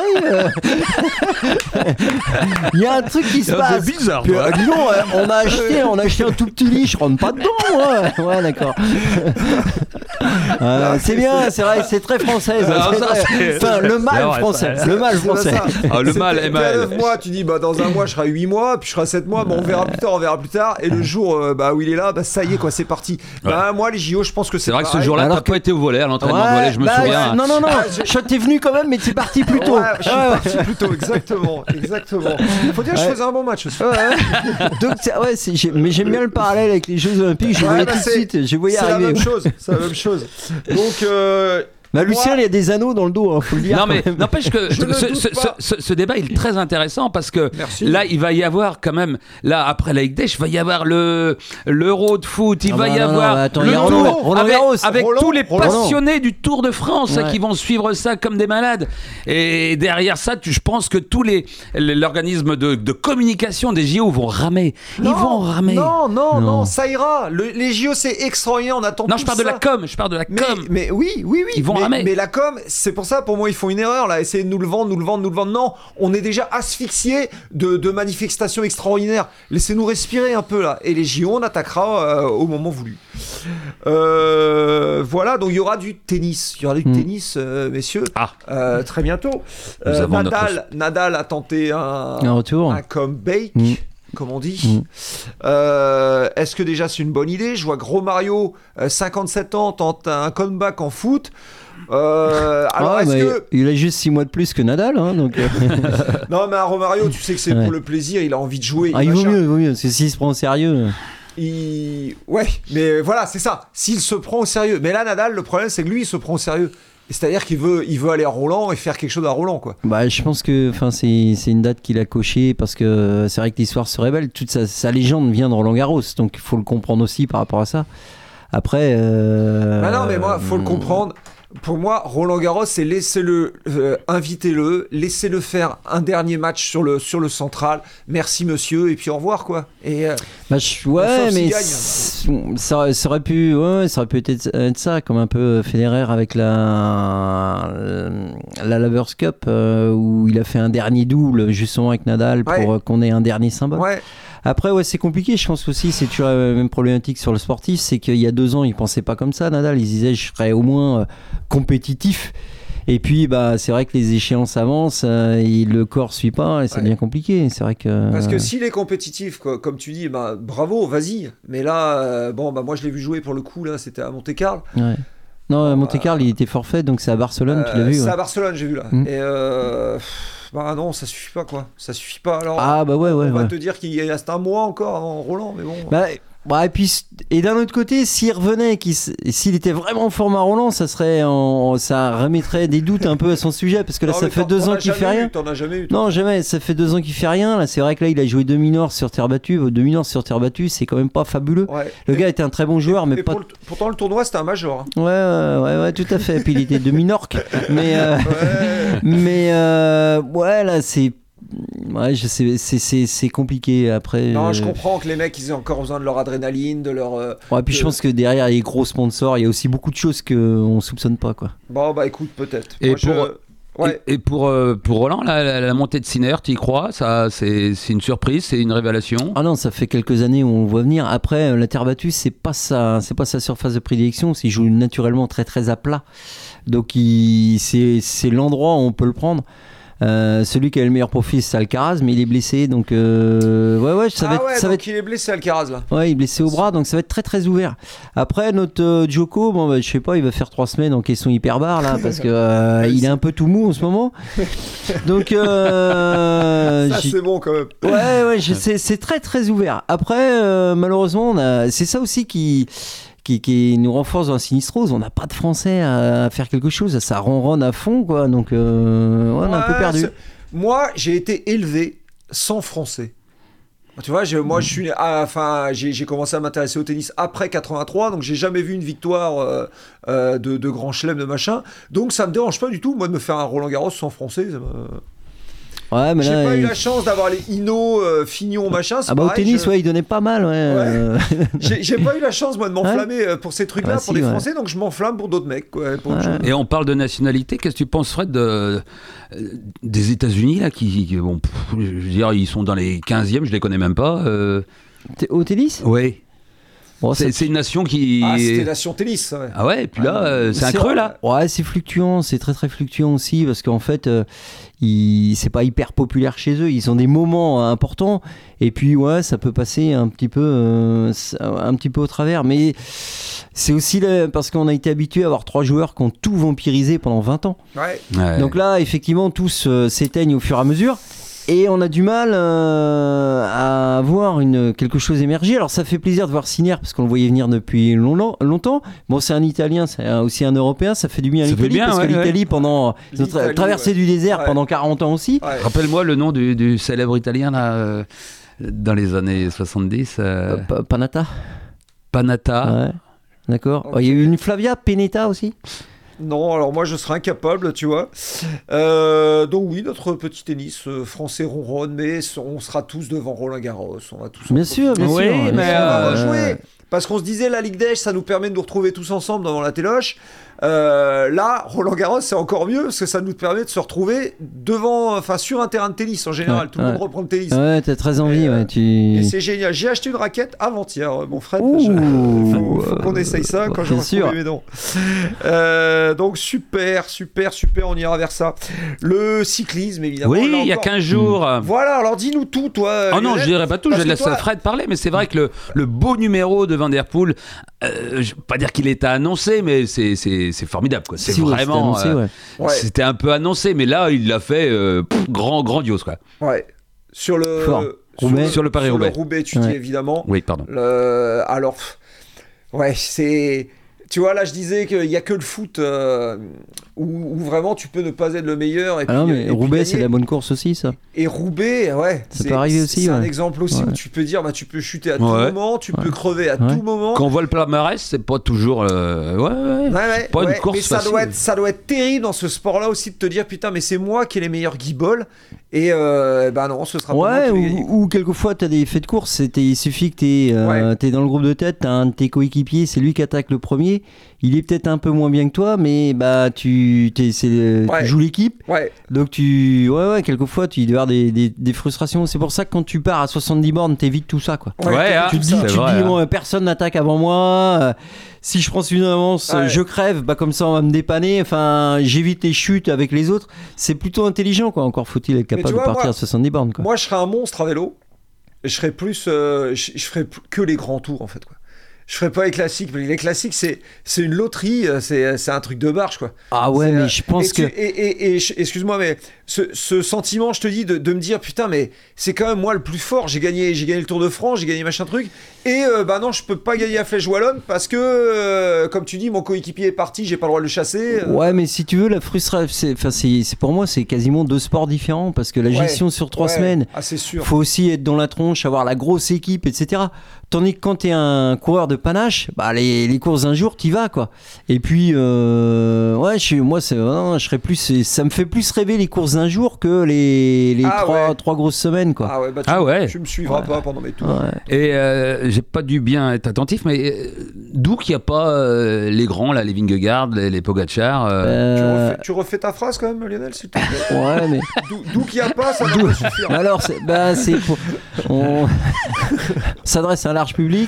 Il y a un truc qui se c'est passe. C'est bizarre. Puis, euh, dis donc, on a acheté, on a acheté un tout petit lit, je rentre pas dedans, moi. Ouais, d'accord. Euh, c'est bien, c'est vrai, c'est très français. Non, ça, c'est... Enfin, le mal français. Le mal français. Ah, le mal, M A L. neuf mois, tu dis, bah, dans un mois, je serai à huit mois, puis je serai enfin sept mois, bon, on verra plus tard, on verra plus tard. Et le jour euh, bah, où il est là, bah, ça y est, quoi, c'est parti. Ouais. Bah, moi, les J O, je pense que c'est. C'est vrai pareil. que ce jour-là, Alors t'as que... pas été au volet, à l'entraînement ouais, de volet, je me bah, souviens. Ouais, non, non, non, je t'es venu quand même, mais t'es parti plus tôt. Ouais, je suis parti plus tôt, exactement. Exactement. Il faut dire que ouais. je faisais un bon match aussi. Ouais, ouais. Donc, ouais, c'est, j'ai, mais j'aime bien le parallèle avec les Jeux Olympiques, je ouais, voyais bah, tout de suite, je voyais c'est arriver. La même chose, c'est la même chose. Donc. Euh, Bah, Lucien, moi... il y a des anneaux dans le dos, hein, faut le dire. Non, mais n'empêche que ce, ce, ce, ce, ce débat il est très intéressant parce que Merci. Là, il va y avoir quand même, là, après la Ligue des, il va y avoir le, l'Euro de foot, il ah va bah, y non, avoir non, attends, le Tour Roland, Roland avec, Garros, avec Roland, tous les Roland. passionnés du Tour de France ouais. qui vont suivre ça comme des malades. Et derrière ça, tu, je pense que tous les, l'organisme de, de communication des J O vont ramer. Non, ils vont ramer. Non, non, non, non ça ira. Le, les J O, c'est extraordinaire, on attend Non, tout je parle ça. de la com, je parle de la mais, com. Mais oui, oui, oui. Ils vont mais, ramer. Mais la com, c'est pour ça, pour moi, ils font une erreur, là. Essayer de nous le vendre, nous le vendre, nous le vendre. Non, on est déjà asphyxiés de, de manifestations extraordinaires. Laissez-nous respirer un peu, là. Et les J O, on attaquera euh, au moment voulu. Euh, voilà, donc il y aura du tennis. Il y aura du mmh. tennis, euh, messieurs, ah. euh, très bientôt. Euh, Nadal, notre... Nadal a tenté un, un retour, un comeback. Mmh. Comme on dit. Mmh. Euh, est-ce que déjà c'est une bonne idée ? Je vois Gros Mario, euh, cinquante-sept ans, tente un comeback en foot. Euh, alors ah, est-ce bah, que... Il a juste six mois de plus que Nadal. Hein, donc... non, mais un Romario, tu sais que c'est ouais. pour le plaisir, il a envie de jouer. Ah, il vaut mieux, il vaut mieux, parce que s'il se prend au sérieux. Il... Ouais, mais voilà, c'est ça. S'il se prend au sérieux. Mais là, Nadal, le problème, c'est que lui, il se prend au sérieux. C'est-à-dire qu'il veut, il veut aller à Roland et faire quelque chose à Roland, quoi. Bah, je pense que c'est, c'est une date qu'il a cochée parce que c'est vrai que l'histoire se révèle. Toute sa, sa légende vient de Roland Garros, donc il faut le comprendre aussi par rapport à ça. Après. Euh... Bah non, mais moi, faut le comprendre. Pour moi, Roland Garros, c'est laissez-le, euh, invitez-le, laissez-le faire un dernier match sur le, sur le central. Merci monsieur, et puis au revoir, quoi. Et, euh, bah, je, ouais, mais ça, ça aurait pu, ouais, ça aurait pu être, être ça, comme un peu Federer avec la, la Lavers Cup, euh, où il a fait un dernier double, justement, avec Nadal, pour ouais. qu'on ait un dernier symbole. Ouais. Après, ouais, c'est compliqué. Je pense aussi, c'est toujours la même problématique sur le sportif, c'est qu'il y a deux ans, il pensait pas comme ça, Nadal. Il disait, je serais au moins euh, compétitif. Et puis, bah, c'est vrai que les échéances avancent, euh, et le corps suit pas, et ça ouais. devient compliqué. C'est vrai que. Parce que s'il est compétitif, quoi, comme tu dis, bah, bravo, vas-y. Mais là, euh, bon, bah, moi, je l'ai vu jouer pour le coup. Là, c'était à Monte-Carlo. Ouais. Non, à Monte-Carlo, euh, il était forfait, donc c'est à Barcelone. Euh, tu l'as vu. C'est ouais. à Barcelone, j'ai vu là. Mmh. Et euh... bah non, ça suffit pas, quoi. Ça suffit pas. Alors, ah bah ouais, ouais. On va ouais. te dire qu'il reste un mois encore avant Roland, mais bon. Bah, bah et puis et d'un autre côté, s'il revenait, qu'il, s'il était vraiment en forme à Roland, ça serait, en, ça remettrait des doutes un peu à son sujet, parce que là, non, ça fait deux ans qu'il fait rien. Eu, t'en as jamais eu. Toi. Non, jamais. Ça fait deux ans qu'il fait rien. Là, c'est vrai que là, il a joué demi-nord sur terre battue. Demi-nord sur terre battue, c'est quand même pas fabuleux. Ouais. Le et, gars était un très bon joueur, et, mais et pas. Pour le, pourtant, le tournoi, c'était un major. Hein. Ouais, ouais, ouais, tout à fait. Et puis il était demi-nord, mais, euh, ouais. mais euh, ouais, là, c'est. Ouais, je sais, c'est, c'est, c'est compliqué après. Non, euh... je comprends que les mecs ils aient encore besoin de leur adrénaline, de leur. Euh, ouais, puis de... je pense que derrière les gros sponsors, il y a aussi beaucoup de choses qu'on soupçonne pas, quoi. Bon, bah écoute, peut-être. Et Moi, pour. Je... Ouais. Et, et pour, euh, pour Roland, la, la, la montée de Sinner, tu y crois ? Ça, c'est, c'est une surprise, c'est une révélation ? Ah non, ça fait quelques années où on le voit venir. Après, la terre battue, c'est pas sa, c'est pas sa surface de prédilection. Il joue naturellement très très à plat. Donc il, c'est, c'est l'endroit où on peut le prendre. Euh, celui qui a le meilleur profil, c'est Alcaraz, mais il est blessé, donc euh, ouais ouais ça ah va être, ouais, ça donc va être... il est blessé Alcaraz là. Ouais, il est blessé au bras, donc ça va être très très ouvert. Après notre euh, Djoko, bon bah, je sais pas, il va faire trois semaines en caisson hyperbar là, parce que euh, il est un peu tout mou en ce moment. Donc euh, ça c'est bon quand même. Ouais ouais, je, c'est, c'est très très ouvert. Après euh, malheureusement, on a... c'est ça aussi qui Qui, qui nous renforce dans la sinistrose. On n'a pas de français à, à faire quelque chose, ça ronronne à fond, quoi. Donc, euh, ouais, on est ouais, un peu perdu. C'est... Moi, j'ai été élevé sans français. Tu vois, j'ai, moi, je suis, ah, enfin, j'ai, j'ai commencé à m'intéresser au tennis après quatre-vingt-trois, donc j'ai jamais vu une victoire euh, euh, de, de grand chelem, de machin. Donc, ça me dérange pas du tout, moi, de me faire un Roland Garros sans français. Ça me... Ouais, mais j'ai là, pas il... eu la chance d'avoir les Hino, euh, Fignon, machin. C'est ah bah pareil, au tennis, je... ouais, il donnait pas mal. Ouais. ouais. j'ai, j'ai pas eu la chance, moi, de m'enflammer ouais. pour ces trucs-là, ouais, pour si, les ouais. Français, donc je m'enflamme pour d'autres mecs. Quoi, pour ouais. autre Et on parle de nationalité. Qu'est-ce que tu penses, Fred, de, des États-Unis là, qui, qui bon, pff, je veux dire, ils sont dans les quinzièmes, je les connais même pas. Euh... Au tennis ? Oui. Oh, c'est, c'est une nation qui. Ah, c'était nation tennis. Ouais. Ah ouais, et puis là, ah, euh, c'est, c'est un creux là. Ouais, c'est fluctuant, c'est très très fluctuant aussi parce qu'en fait, euh, ils, c'est pas hyper populaire chez eux. Ils ont des moments importants et puis ouais, ça peut passer un petit peu, euh, un petit peu au travers. Mais c'est aussi là, parce qu'on a été habitué à avoir trois joueurs qui ont tout vampirisé pendant vingt ans. Ouais. Ouais. Donc là, effectivement, tous euh, s'éteignent au fur et à mesure. Et on a du mal euh, à voir une, quelque chose émerger. Alors ça fait plaisir de voir Sinner parce qu'on le voyait venir depuis long, longtemps. Bon, c'est un Italien, c'est aussi un Européen. Ça fait du bien à l'Italie bien, parce ouais, que l'Italie, ouais. pendant ils ont tra- traversé ouais. du désert ouais. pendant quarante ans aussi. Ouais. Rappelle-moi le nom du, du célèbre Italien là, euh, dans les années soixante-dix. Euh... Euh, Panatta. Panatta. Ouais. D'accord. Okay. Il y a eu une Flavia Pennetta aussi. Non, alors moi je serais incapable, tu vois. Euh, donc oui, notre petit tennis euh, français ronronne, mais on sera tous devant Roland Garros. On va tous. Bien sûr, bien oui, sûr. mais on va rejouer. Parce qu'on se disait la Ligue d'Est, ça nous permet de nous retrouver tous ensemble devant la téloche. Euh, là, Roland Garros, c'est encore mieux parce que ça nous permet de se retrouver devant, enfin sur un terrain de tennis en général. Ouais, tout le ouais. monde reprend le tennis. Ouais, t'as très envie. Et, ouais, tu... et c'est génial. J'ai acheté une raquette avant-hier, mon frère. Il faut, faut qu'on essaye ça quand je retrouve mes dents. Euh, donc super, super, super. On ira vers ça. Le cyclisme, évidemment. Oui, il y a quinze jours. Mmh. Voilà. Alors dis-nous tout, toi. Oh non, je dirais pas tout. Je laisse toi... Fred parler, mais c'est vrai que le, le beau numéro de Van Der Poel, euh, je vais pas dire qu'il était annoncé, mais c'est c'est c'est formidable quoi. C'est si, vraiment ouais, c'était, annoncé, euh, ouais. c'était un peu annoncé, mais là il l'a fait euh, pff, grand grandiose quoi. Ouais. Sur le sur, Roubaix. sur le Paris-Roubaix. Sur le Roubaix, tu ouais. dis évidemment. Oui, pardon. Le... Alors ouais, c'est tu vois, là, je disais qu'il n'y a que le foot euh, où, où vraiment tu peux ne pas être le meilleur. Et ah puis, non, mais et Roubaix, puis c'est la bonne course aussi, ça. Et Roubaix, ouais. Ça c'est, peut arriver aussi. C'est ouais. un exemple aussi ouais. où tu peux dire, bah, tu peux chuter à tout ouais. moment, tu ouais. peux crever à ouais. tout moment. Quand on voit le palmarès, c'est pas toujours. Euh... Ouais, ouais. ouais, ouais pas ouais. une course mais ça facile. doit, être, ça doit être terrible dans ce sport-là aussi de te dire, putain, mais c'est moi qui ai les meilleurs guibolles. Et euh, bah non, ce sera ouais, pas moi qui ou, ou quelquefois, tu as des faits de course. Il suffit que tu es euh, ouais. dans le groupe de tête, tu as un de tes coéquipiers, c'est lui qui attaque le premier. Il est peut-être un peu moins bien que toi, mais bah, tu, c'est, ouais. tu joues l'équipe. Ouais. Donc, tu, ouais, ouais, quelquefois, tu dois avoir des, des, des frustrations. C'est pour ça que quand tu pars à soixante-dix bornes, t'évites tout ça. Quoi. Ouais, ouais, tu te dis, tu vrai, dis bon, hein. personne n'attaque avant moi. Euh, si je prends une avance, ouais. je crève. Bah, comme ça, on va me dépanner. Enfin, j'évite les chutes avec les autres. C'est plutôt intelligent. Quoi. Encore faut-il être capable vois, de partir moi, à soixante-dix bornes. Quoi. Moi, je serais un monstre à vélo. Je serais plus, euh, je, je ferais que les grands tours, en fait. Quoi. Je ferais pas les classiques, mais les classiques c'est c'est une loterie, c'est c'est un truc de barge quoi. Ah ouais, c'est, mais je pense et que tu, et, et, et excuse-moi, mais ce, ce sentiment, je te dis, de, de me dire putain, mais c'est quand même moi le plus fort. J'ai gagné, j'ai gagné le Tour de France, j'ai gagné machin truc, et euh, bah non, je peux pas gagner à Flèche Wallonne parce que euh, comme tu dis, mon coéquipier est parti, j'ai pas le droit de le chasser. Euh... Ouais, mais si tu veux, la frustration, c'est, enfin c'est, c'est pour moi, c'est quasiment deux sports différents parce que la gestion ouais, sur trois ouais. semaines, ah, c'est sûr. Faut aussi être dans la tronche, avoir la grosse équipe, et cetera. Tandis que quand t'es un coureur de panache, bah les, les courses un jour, t'y vas quoi. Et puis euh, ouais, je, moi c'est, non, je serais plus, ça me fait plus rêver les courses d'un jour que les, les ah trois, ouais. trois grosses semaines quoi. Ah ouais, bah tu, ah ouais. tu me suivras ouais. pas pendant mes tours. Ouais. Et euh, j'ai pas dû bien être attentif, mais euh, d'où qu'il n'y a pas euh, les grands là, les Vingegaard, les, les Pogacar. Euh... Euh... Tu, refais, tu refais ta phrase quand même, Lionel, s'il te plaît. Ouais, mais d'où, d'où qu'il n'y a pas, ça doit suffire. Alors c'est, bah c'est pour... on s'adresse à un large public.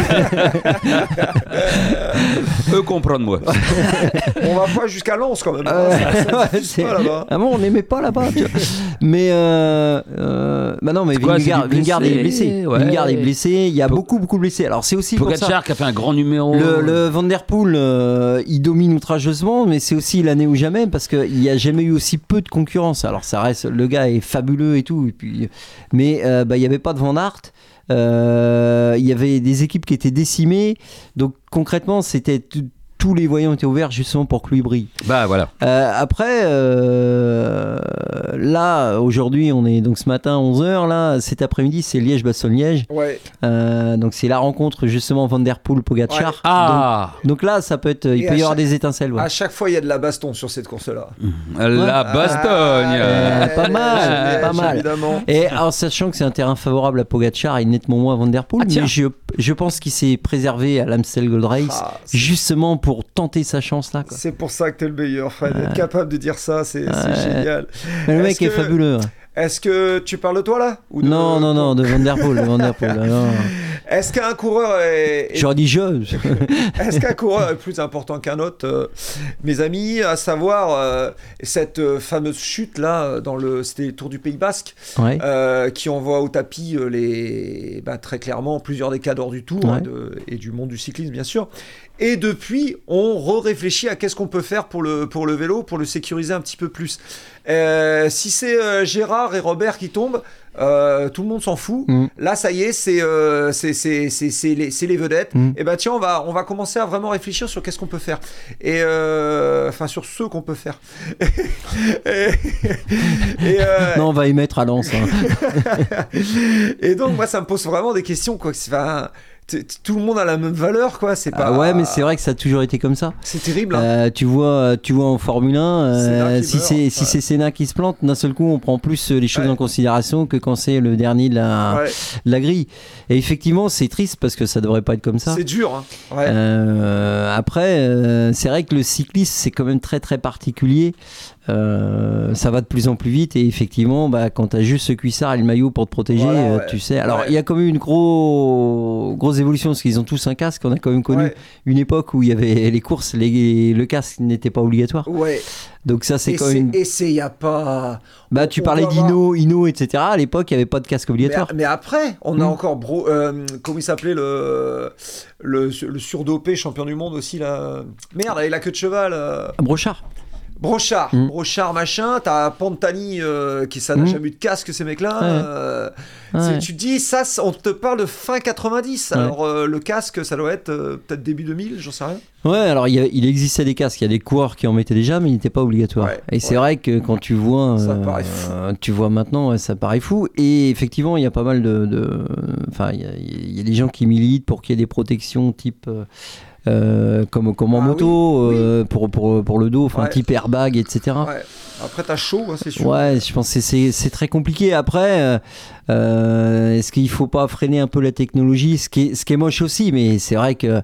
Eux comprennent moi. On va pas jusqu'à Lens quand même. Euh, ça, ça ouais, c'est... Pas là-bas. Ah bon, on n'aimait pas là-bas. Tu vois. Mais euh, euh, bah non, mais quoi, Vingegaard, Vingegaard est blessé. Ouais. Vingegaard est blessé. Il y a po- beaucoup beaucoup de blessés. Alors c'est aussi Pogacar pour ça. qui a fait un grand numéro. Le, le Van Der Poel, euh, il domine outrageusement, mais c'est aussi l'année ou jamais parce qu'il n'y a jamais eu aussi peu de concurrence. Alors ça reste, le gars est fabuleux et tout. Et puis, mais euh, bah il y avait pas de Van Aert. Il euh, y avait des équipes qui étaient décimées, donc concrètement c'était t- tous les voyants étaient ouverts justement pour que lui brille. Bah voilà. Euh, après, euh, là aujourd'hui, on est donc ce matin onze heures là, cet après-midi c'est Liège-Bastogne-Liège. Ouais. Euh, donc c'est la rencontre justement Van Der Poel-Pogacar. Ouais. Ah. Donc, donc là, ça peut être, il Et peut y avoir chaque, des étincelles. Ouais. À chaque fois, il y a de la baston sur cette course-là. La ouais. Bastogne. Ah, pas mal, pas mal. Évidemment. Et en sachant que c'est un terrain favorable à Pogacar et nettement moins à Van Der Poel, ah, mais je, je pense qu'il s'est préservé à l'Amstel Gold Race ah, justement pour tenter sa chance là. Quoi. C'est pour ça que t'es le meilleur, Fred. Ouais. Être capable de dire ça, c'est, ouais. c'est génial. Mais le mec que, est fabuleux. Est-ce que tu parles de toi là ou de, Non, non, non, de Van Der Poel. De Van Der Poel non. Est-ce qu'un coureur est, est... J'aurais dit je. Est-ce qu'un coureur est plus important qu'un autre, euh, mes amis, à savoir euh, cette euh, fameuse chute là dans le, c'était les Tours du Pays Basque, ouais. euh, qui envoie au tapis euh, les, bah, très clairement plusieurs des cadors du Tour, ouais. hein, de, et du monde du cyclisme bien sûr. Et depuis, on re-réfléchit à qu'est-ce qu'on peut faire pour le, pour le vélo, pour le sécuriser un petit peu plus. Euh, si c'est euh, Gérard et Robert qui tombent, euh, tout le monde s'en fout. Mm. Là, ça y est, c'est, euh, c'est, c'est, c'est, c'est, les, c'est les vedettes. Mm. Et ben tiens, on va, on va commencer à vraiment réfléchir sur qu'est-ce qu'on peut faire. Et euh, enfin, sur ce qu'on peut faire. et, et euh... Non, on va y mettre à Lens. Hein. Et donc, moi, ça me pose vraiment des questions, quoi. Enfin, tout le monde a la même valeur, quoi. C'est pas. Ah ouais, mais c'est vrai que ça a toujours été comme ça. C'est terrible. Hein. Euh, tu vois, tu vois en Formule un, euh, si meurt, c'est ouais. si c'est Senna qui se plante, d'un seul coup, on prend plus les choses ouais. en considération que quand c'est le dernier de la, ouais. la grille. Et effectivement, c'est triste parce que ça devrait pas être comme ça. C'est dur. Hein. Ouais. Euh, après, euh, c'est vrai que le cyclisme, c'est quand même très très particulier. Euh, ça va de plus en plus vite et effectivement bah, quand tu as juste ce cuissard et le maillot pour te protéger, voilà, ouais. euh, tu sais alors il ouais. y a quand même une gros, grosse évolution parce qu'ils ont tous un casque. On a quand même connu ouais. une époque où il y avait les courses, les, le casque n'était pas obligatoire, ouais. donc ça c'est et quand c'est, même et c'est y a pas bah, tu parlais d'Hino, avoir... Hino, et cetera. À l'époque, il n'y avait pas de casque obligatoire. Mais, mais après, on a mmh. encore... Bro, euh, comment il s'appelait le, le, le surdopé champion du monde aussi là. Merde, avec la queue de cheval. Euh... Brochard. Brochard, mmh. Brochard machin, t'as Pantani euh, qui ça n'a mmh. jamais eu de casque ces mecs-là. Ouais. Euh, ouais. Tu te dis ça, on te parle de fin quatre-vingt-dix. Ouais. Alors euh, le casque, ça doit être euh, peut-être début deux mille, j'en sais rien. Ouais, alors il, y a, il existait des casques, il y a des coureurs qui en mettaient déjà, mais il n'était pas obligatoire. Ouais, et ouais. c'est vrai que quand tu vois, ça paraît fou. Euh, tu vois maintenant, ouais, ça paraît fou. Et effectivement, il y a pas mal de, enfin, il, il y a des gens qui militent pour qu'il y ait des protections type. Euh, Euh, comme, comme en ah, moto, oui, euh, oui. Pour, pour, pour le dos, enfin ouais. type airbag, et cetera. Ouais. Après, t'as chaud, hein, c'est sûr. Ouais, je pense que c'est, c'est très compliqué. Après, euh, est-ce qu'il ne faut pas freiner un peu la technologie, ce qui est, ce qui est moche aussi, mais c'est vrai que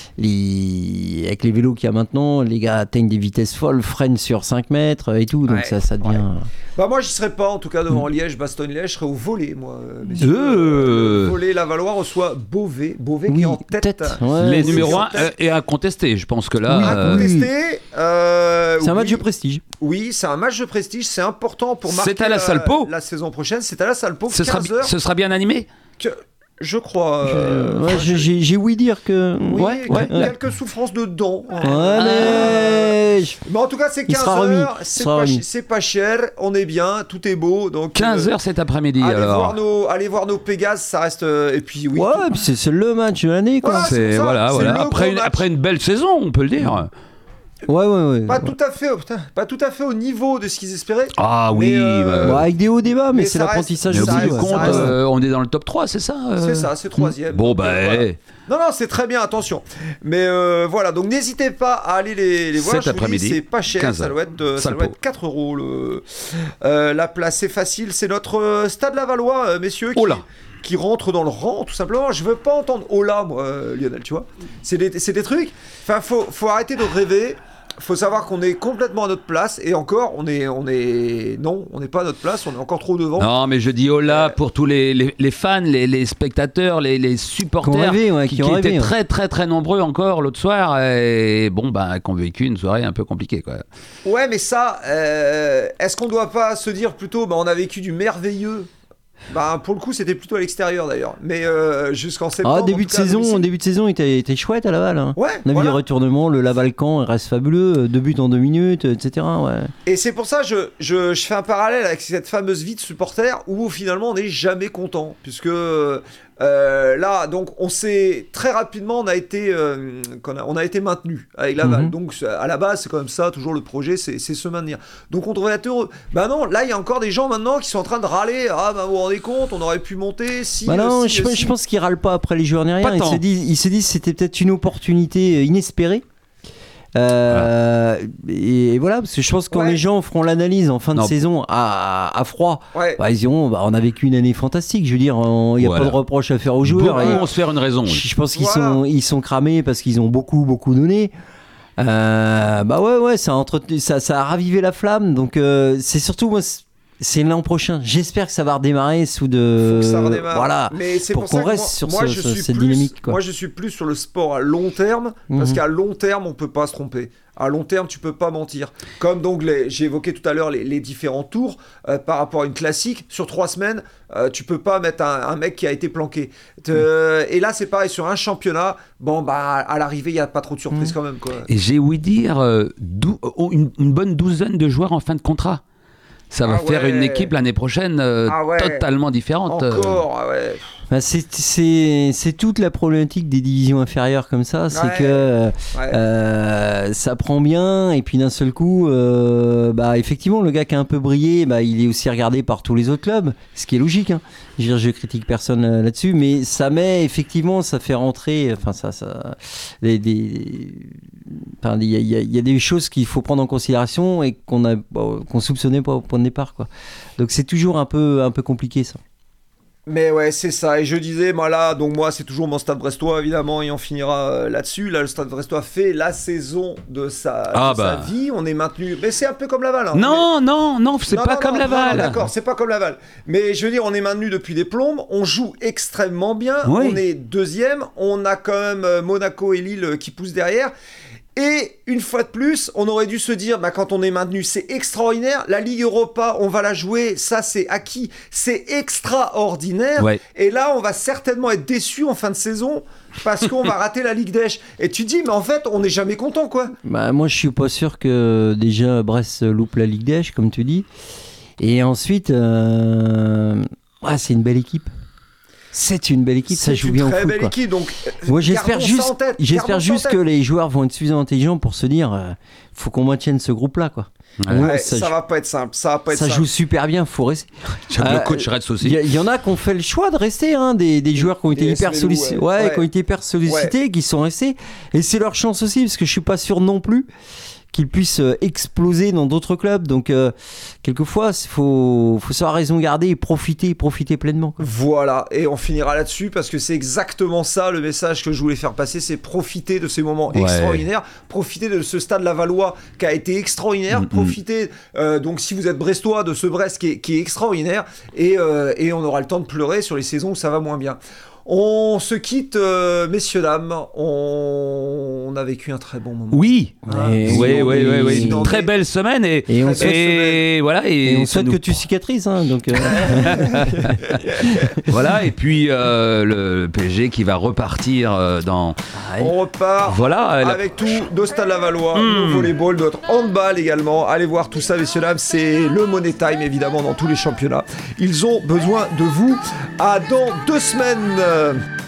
les, avec les vélos qu'il y a maintenant, les gars atteignent des vitesses folles, freinent sur cinq mètres et tout, donc ouais. ça, ça devient... Ouais. Bah moi, j'y serais pas, en tout cas, devant mmh. Liège, Bastogne-Liège, je serais au volet, moi. Messieurs. Euh... Le volet, la Valois reçoit Beauvais, Beauvais oui, qui est en tête. tête. Ouais, les numéros un et incontesté, je pense que là... Oui, euh... incontesté. Euh, c'est un oui. match de prestige. Oui, c'est un match de prestige, c'est important pour marquer c'est à la, la, Salpo. la saison prochaine. C'est à la Salpo, ce quinze sera, heures. Ce sera bien animé que... Je crois. Euh, je, ouais, je, j'ai, j'ai ouï dire que. Oui, ouais, quelques, ouais. quelques souffrances de dents. Ouais, mais... mais en tout cas, c'est quinze heures. C'est pas, c'est pas cher. On est bien. Tout est beau. Donc, quinze heures euh, cet après-midi. Allez, alors. Voir nos, allez voir nos Pégases. Ça reste. Euh, et puis, oui. Ouais, puis c'est, c'est le match de l'année, quoi. Voilà, c'est, c'est voilà, c'est voilà. Après, une, après une belle saison, on peut le dire. Ouais, ouais, ouais. Pas, ouais. Tout à fait, putain, pas tout à fait au niveau de ce qu'ils espéraient. Ah oui. Euh, bah, ouais, avec des hauts débats, mais, mais c'est l'apprentissage aussi. Au bout du compte, euh, on est dans le top trois, c'est ça euh... C'est ça, c'est troisième. Bon, bah. Euh, voilà. Non, non, c'est très bien, attention. Mais euh, voilà, donc n'hésitez pas à aller les, les voir. Cet après-midi. Dis, c'est pas cher, ça doit, être, ça doit être quatre euros. Le, euh, la place, c'est facile. C'est notre Stade Lavallois, euh, messieurs. Oh là. Qui, qui rentre dans le rang, tout simplement. Je veux pas entendre oh là, moi, euh, Lionel, tu vois. C'est des, c'est des trucs. Enfin, faut, faut arrêter de rêver. Faut savoir qu'on est complètement à notre place et encore on est on est non on n'est pas à notre place, on est encore trop devant. Non mais je dis hola euh... pour tous les, les, les fans, les, les spectateurs, les, les supporters rêvé, ouais, qui, qui, qui rêvé, étaient ouais. très très très nombreux encore l'autre soir et bon bah qu'on vécu une soirée un peu compliquée quoi. Ouais mais ça euh, est-ce qu'on doit pas se dire plutôt bah on a vécu du merveilleux. Bah pour le coup c'était plutôt à l'extérieur d'ailleurs, mais euh, jusqu'en septembre. Ah début de cas, saison, début de saison, il était, était chouette à Laval. Hein. Ouais. On a voilà. vu le retournement, le Laval-Camp reste fabuleux, deux buts en deux minutes, et cetera. Ouais. Et c'est pour ça je je je fais un parallèle avec cette fameuse vie de supporter où finalement on n'est jamais content puisque euh, là donc on s'est très rapidement on a été euh, on, a, on a été maintenu avec Laval. Mm-hmm. Donc à la base c'est quand même ça toujours le projet c'est c'est se maintenir. Donc on devrait être heureux. Bah non là il y a encore des gens maintenant qui sont en train de râler ah bah vous vous rendez compte on aurait pu monter si. Bah non euh, si, je, euh, je pense qu'ils râlent pas après les joueurs ni rien. Ils se disent ils se disent c'était peut-être une opportunité inespérée. Euh, voilà. Et voilà, parce que je pense que quand ouais. les gens feront l'analyse en fin de non. saison à, à froid, ouais. bah, ils diront bah, on a vécu une année fantastique. Je veux dire, il n'y a voilà. pas de reproche à faire aux joueurs. Beaucoup vont se faire une raison. Je, je pense qu'ils voilà. sont, ils sont cramés parce qu'ils ont beaucoup, beaucoup donné. Euh, bah ouais, ouais, ça a, entretenu, ça, ça a ravivé la flamme. Donc euh, c'est surtout moi. c'est l'an prochain. J'espère que ça va redémarrer sous de. Faut que ça redémarre. Voilà. Mais c'est pour, pour qu'on ça que reste moi, sur moi, ce, je ce, suis cette plus, dynamique. Quoi. Moi, je suis plus sur le sport à long terme, parce mmh. qu'à long terme, on peut pas se tromper. À long terme, tu peux pas mentir. Comme donc, les, j'ai évoqué tout à l'heure les, les différents tours euh, par rapport à une classique. Sur trois semaines, euh, tu peux pas mettre un, un mec qui a été planqué. Euh, et là, c'est pareil sur un championnat. Bon, bah, à l'arrivée, il y a pas trop de surprises mmh. quand même. Quoi. Et j'ai ouï dire euh, dou- une, une bonne douzaine de joueurs en fin de contrat. Ça va ah faire ouais. une équipe l'année prochaine euh, ah ouais. totalement différente. Encore, ah ouais. Bah c'est, c'est, c'est toute la problématique des divisions inférieures comme ça, c'est ouais. que ouais. euh, ça prend bien et puis d'un seul coup, euh, bah effectivement le gars qui a un peu brillé, bah il est aussi regardé par tous les autres clubs, ce qui est logique. Hein. Je veux dire, je critique personne là-dessus, mais ça met effectivement, ça fait rentrer, enfin ça, ça, des, des enfin il y, y, y a des choses qu'il faut prendre en considération et qu'on a, bon, qu'on soupçonnait pas au point de départ quoi. Donc c'est toujours un peu, un peu compliqué ça. Mais ouais, c'est ça. Et je disais, moi là, donc moi, c'est toujours mon Stade Brestois, évidemment, et on finira euh, là-dessus. Là, le Stade Brestois fait la saison de sa, ah de bah. sa vie. On est maintenu. Mais c'est un peu comme Laval. Hein. Non, mais... non, non, c'est non, pas non, comme non, Laval. Non, d'accord, c'est pas comme Laval. Mais je veux dire, on est maintenu depuis des plombes. On joue extrêmement bien. Oui. On est deuxième. On a quand même Monaco et Lille qui poussent derrière. Et une fois de plus, on aurait dû se dire, bah, quand on est maintenu, c'est extraordinaire. La Ligue Europa, on va la jouer, ça c'est acquis, c'est extraordinaire. Ouais. Et là, on va certainement être déçu en fin de saison parce qu'on va rater la Ligue d'Esch. Et tu dis, mais en fait, on n'est jamais content, quoi. Bah, moi, je suis pas sûr que déjà Brest loupe la Ligue d'Esch, comme tu dis. Et ensuite, euh... ouais, c'est une belle équipe. C'est une belle équipe, c'est ça joue bien au foot. C'est une très belle quoi. équipe, donc moi j'espère juste, tête, j'espère juste que les joueurs vont être suffisamment intelligents pour se dire, euh, faut qu'on maintienne ce groupe-là, quoi. Ouais, ouais, ça, ça va pas être simple, ça va pas être ça simple. joue super bien, faut rester. Euh, le coach reste aussi. Il y, y en a qui ont fait le choix de rester, hein, des, des joueurs qui ont été hyper sollicités, ouais. Ouais, ouais. qui ont été hyper sollicités, ouais. qui sont restés, et c'est leur chance aussi, parce que je suis pas sûr non plus qu'ils puissent euh, exploser dans d'autres clubs. Donc, euh, quelquefois, il faut, faut savoir raison garder et profiter, profiter pleinement. Quoi. Voilà, et on finira là-dessus parce que c'est exactement ça le message que je voulais faire passer, c'est profiter de ces moments ouais. extraordinaires, profiter de ce stade Lavallois qui a été extraordinaire, mm-hmm. profiter, euh, donc si vous êtes brestois, de ce Brest qui est, qui est extraordinaire, et, euh, et on aura le temps de pleurer sur les saisons où ça va moins bien. On se quitte, euh, messieurs, dames. On... on a vécu un très bon moment. Oui, ah, oui, oui, oui, oui, oui. Une très belle semaine et, et, on, et, et voilà. Et, et on souhaite nous... que tu cicatrises, hein, donc. Euh... voilà. Et puis euh, le P S G qui va repartir euh, dans. On repart. Voilà. La... Avec tout de Stade Lavallois, mm. le volleyball, notre handball également. Allez voir tout ça, messieurs, dames. C'est le Money Time évidemment dans tous les championnats. Ils ont besoin de vous. À dans deux semaines.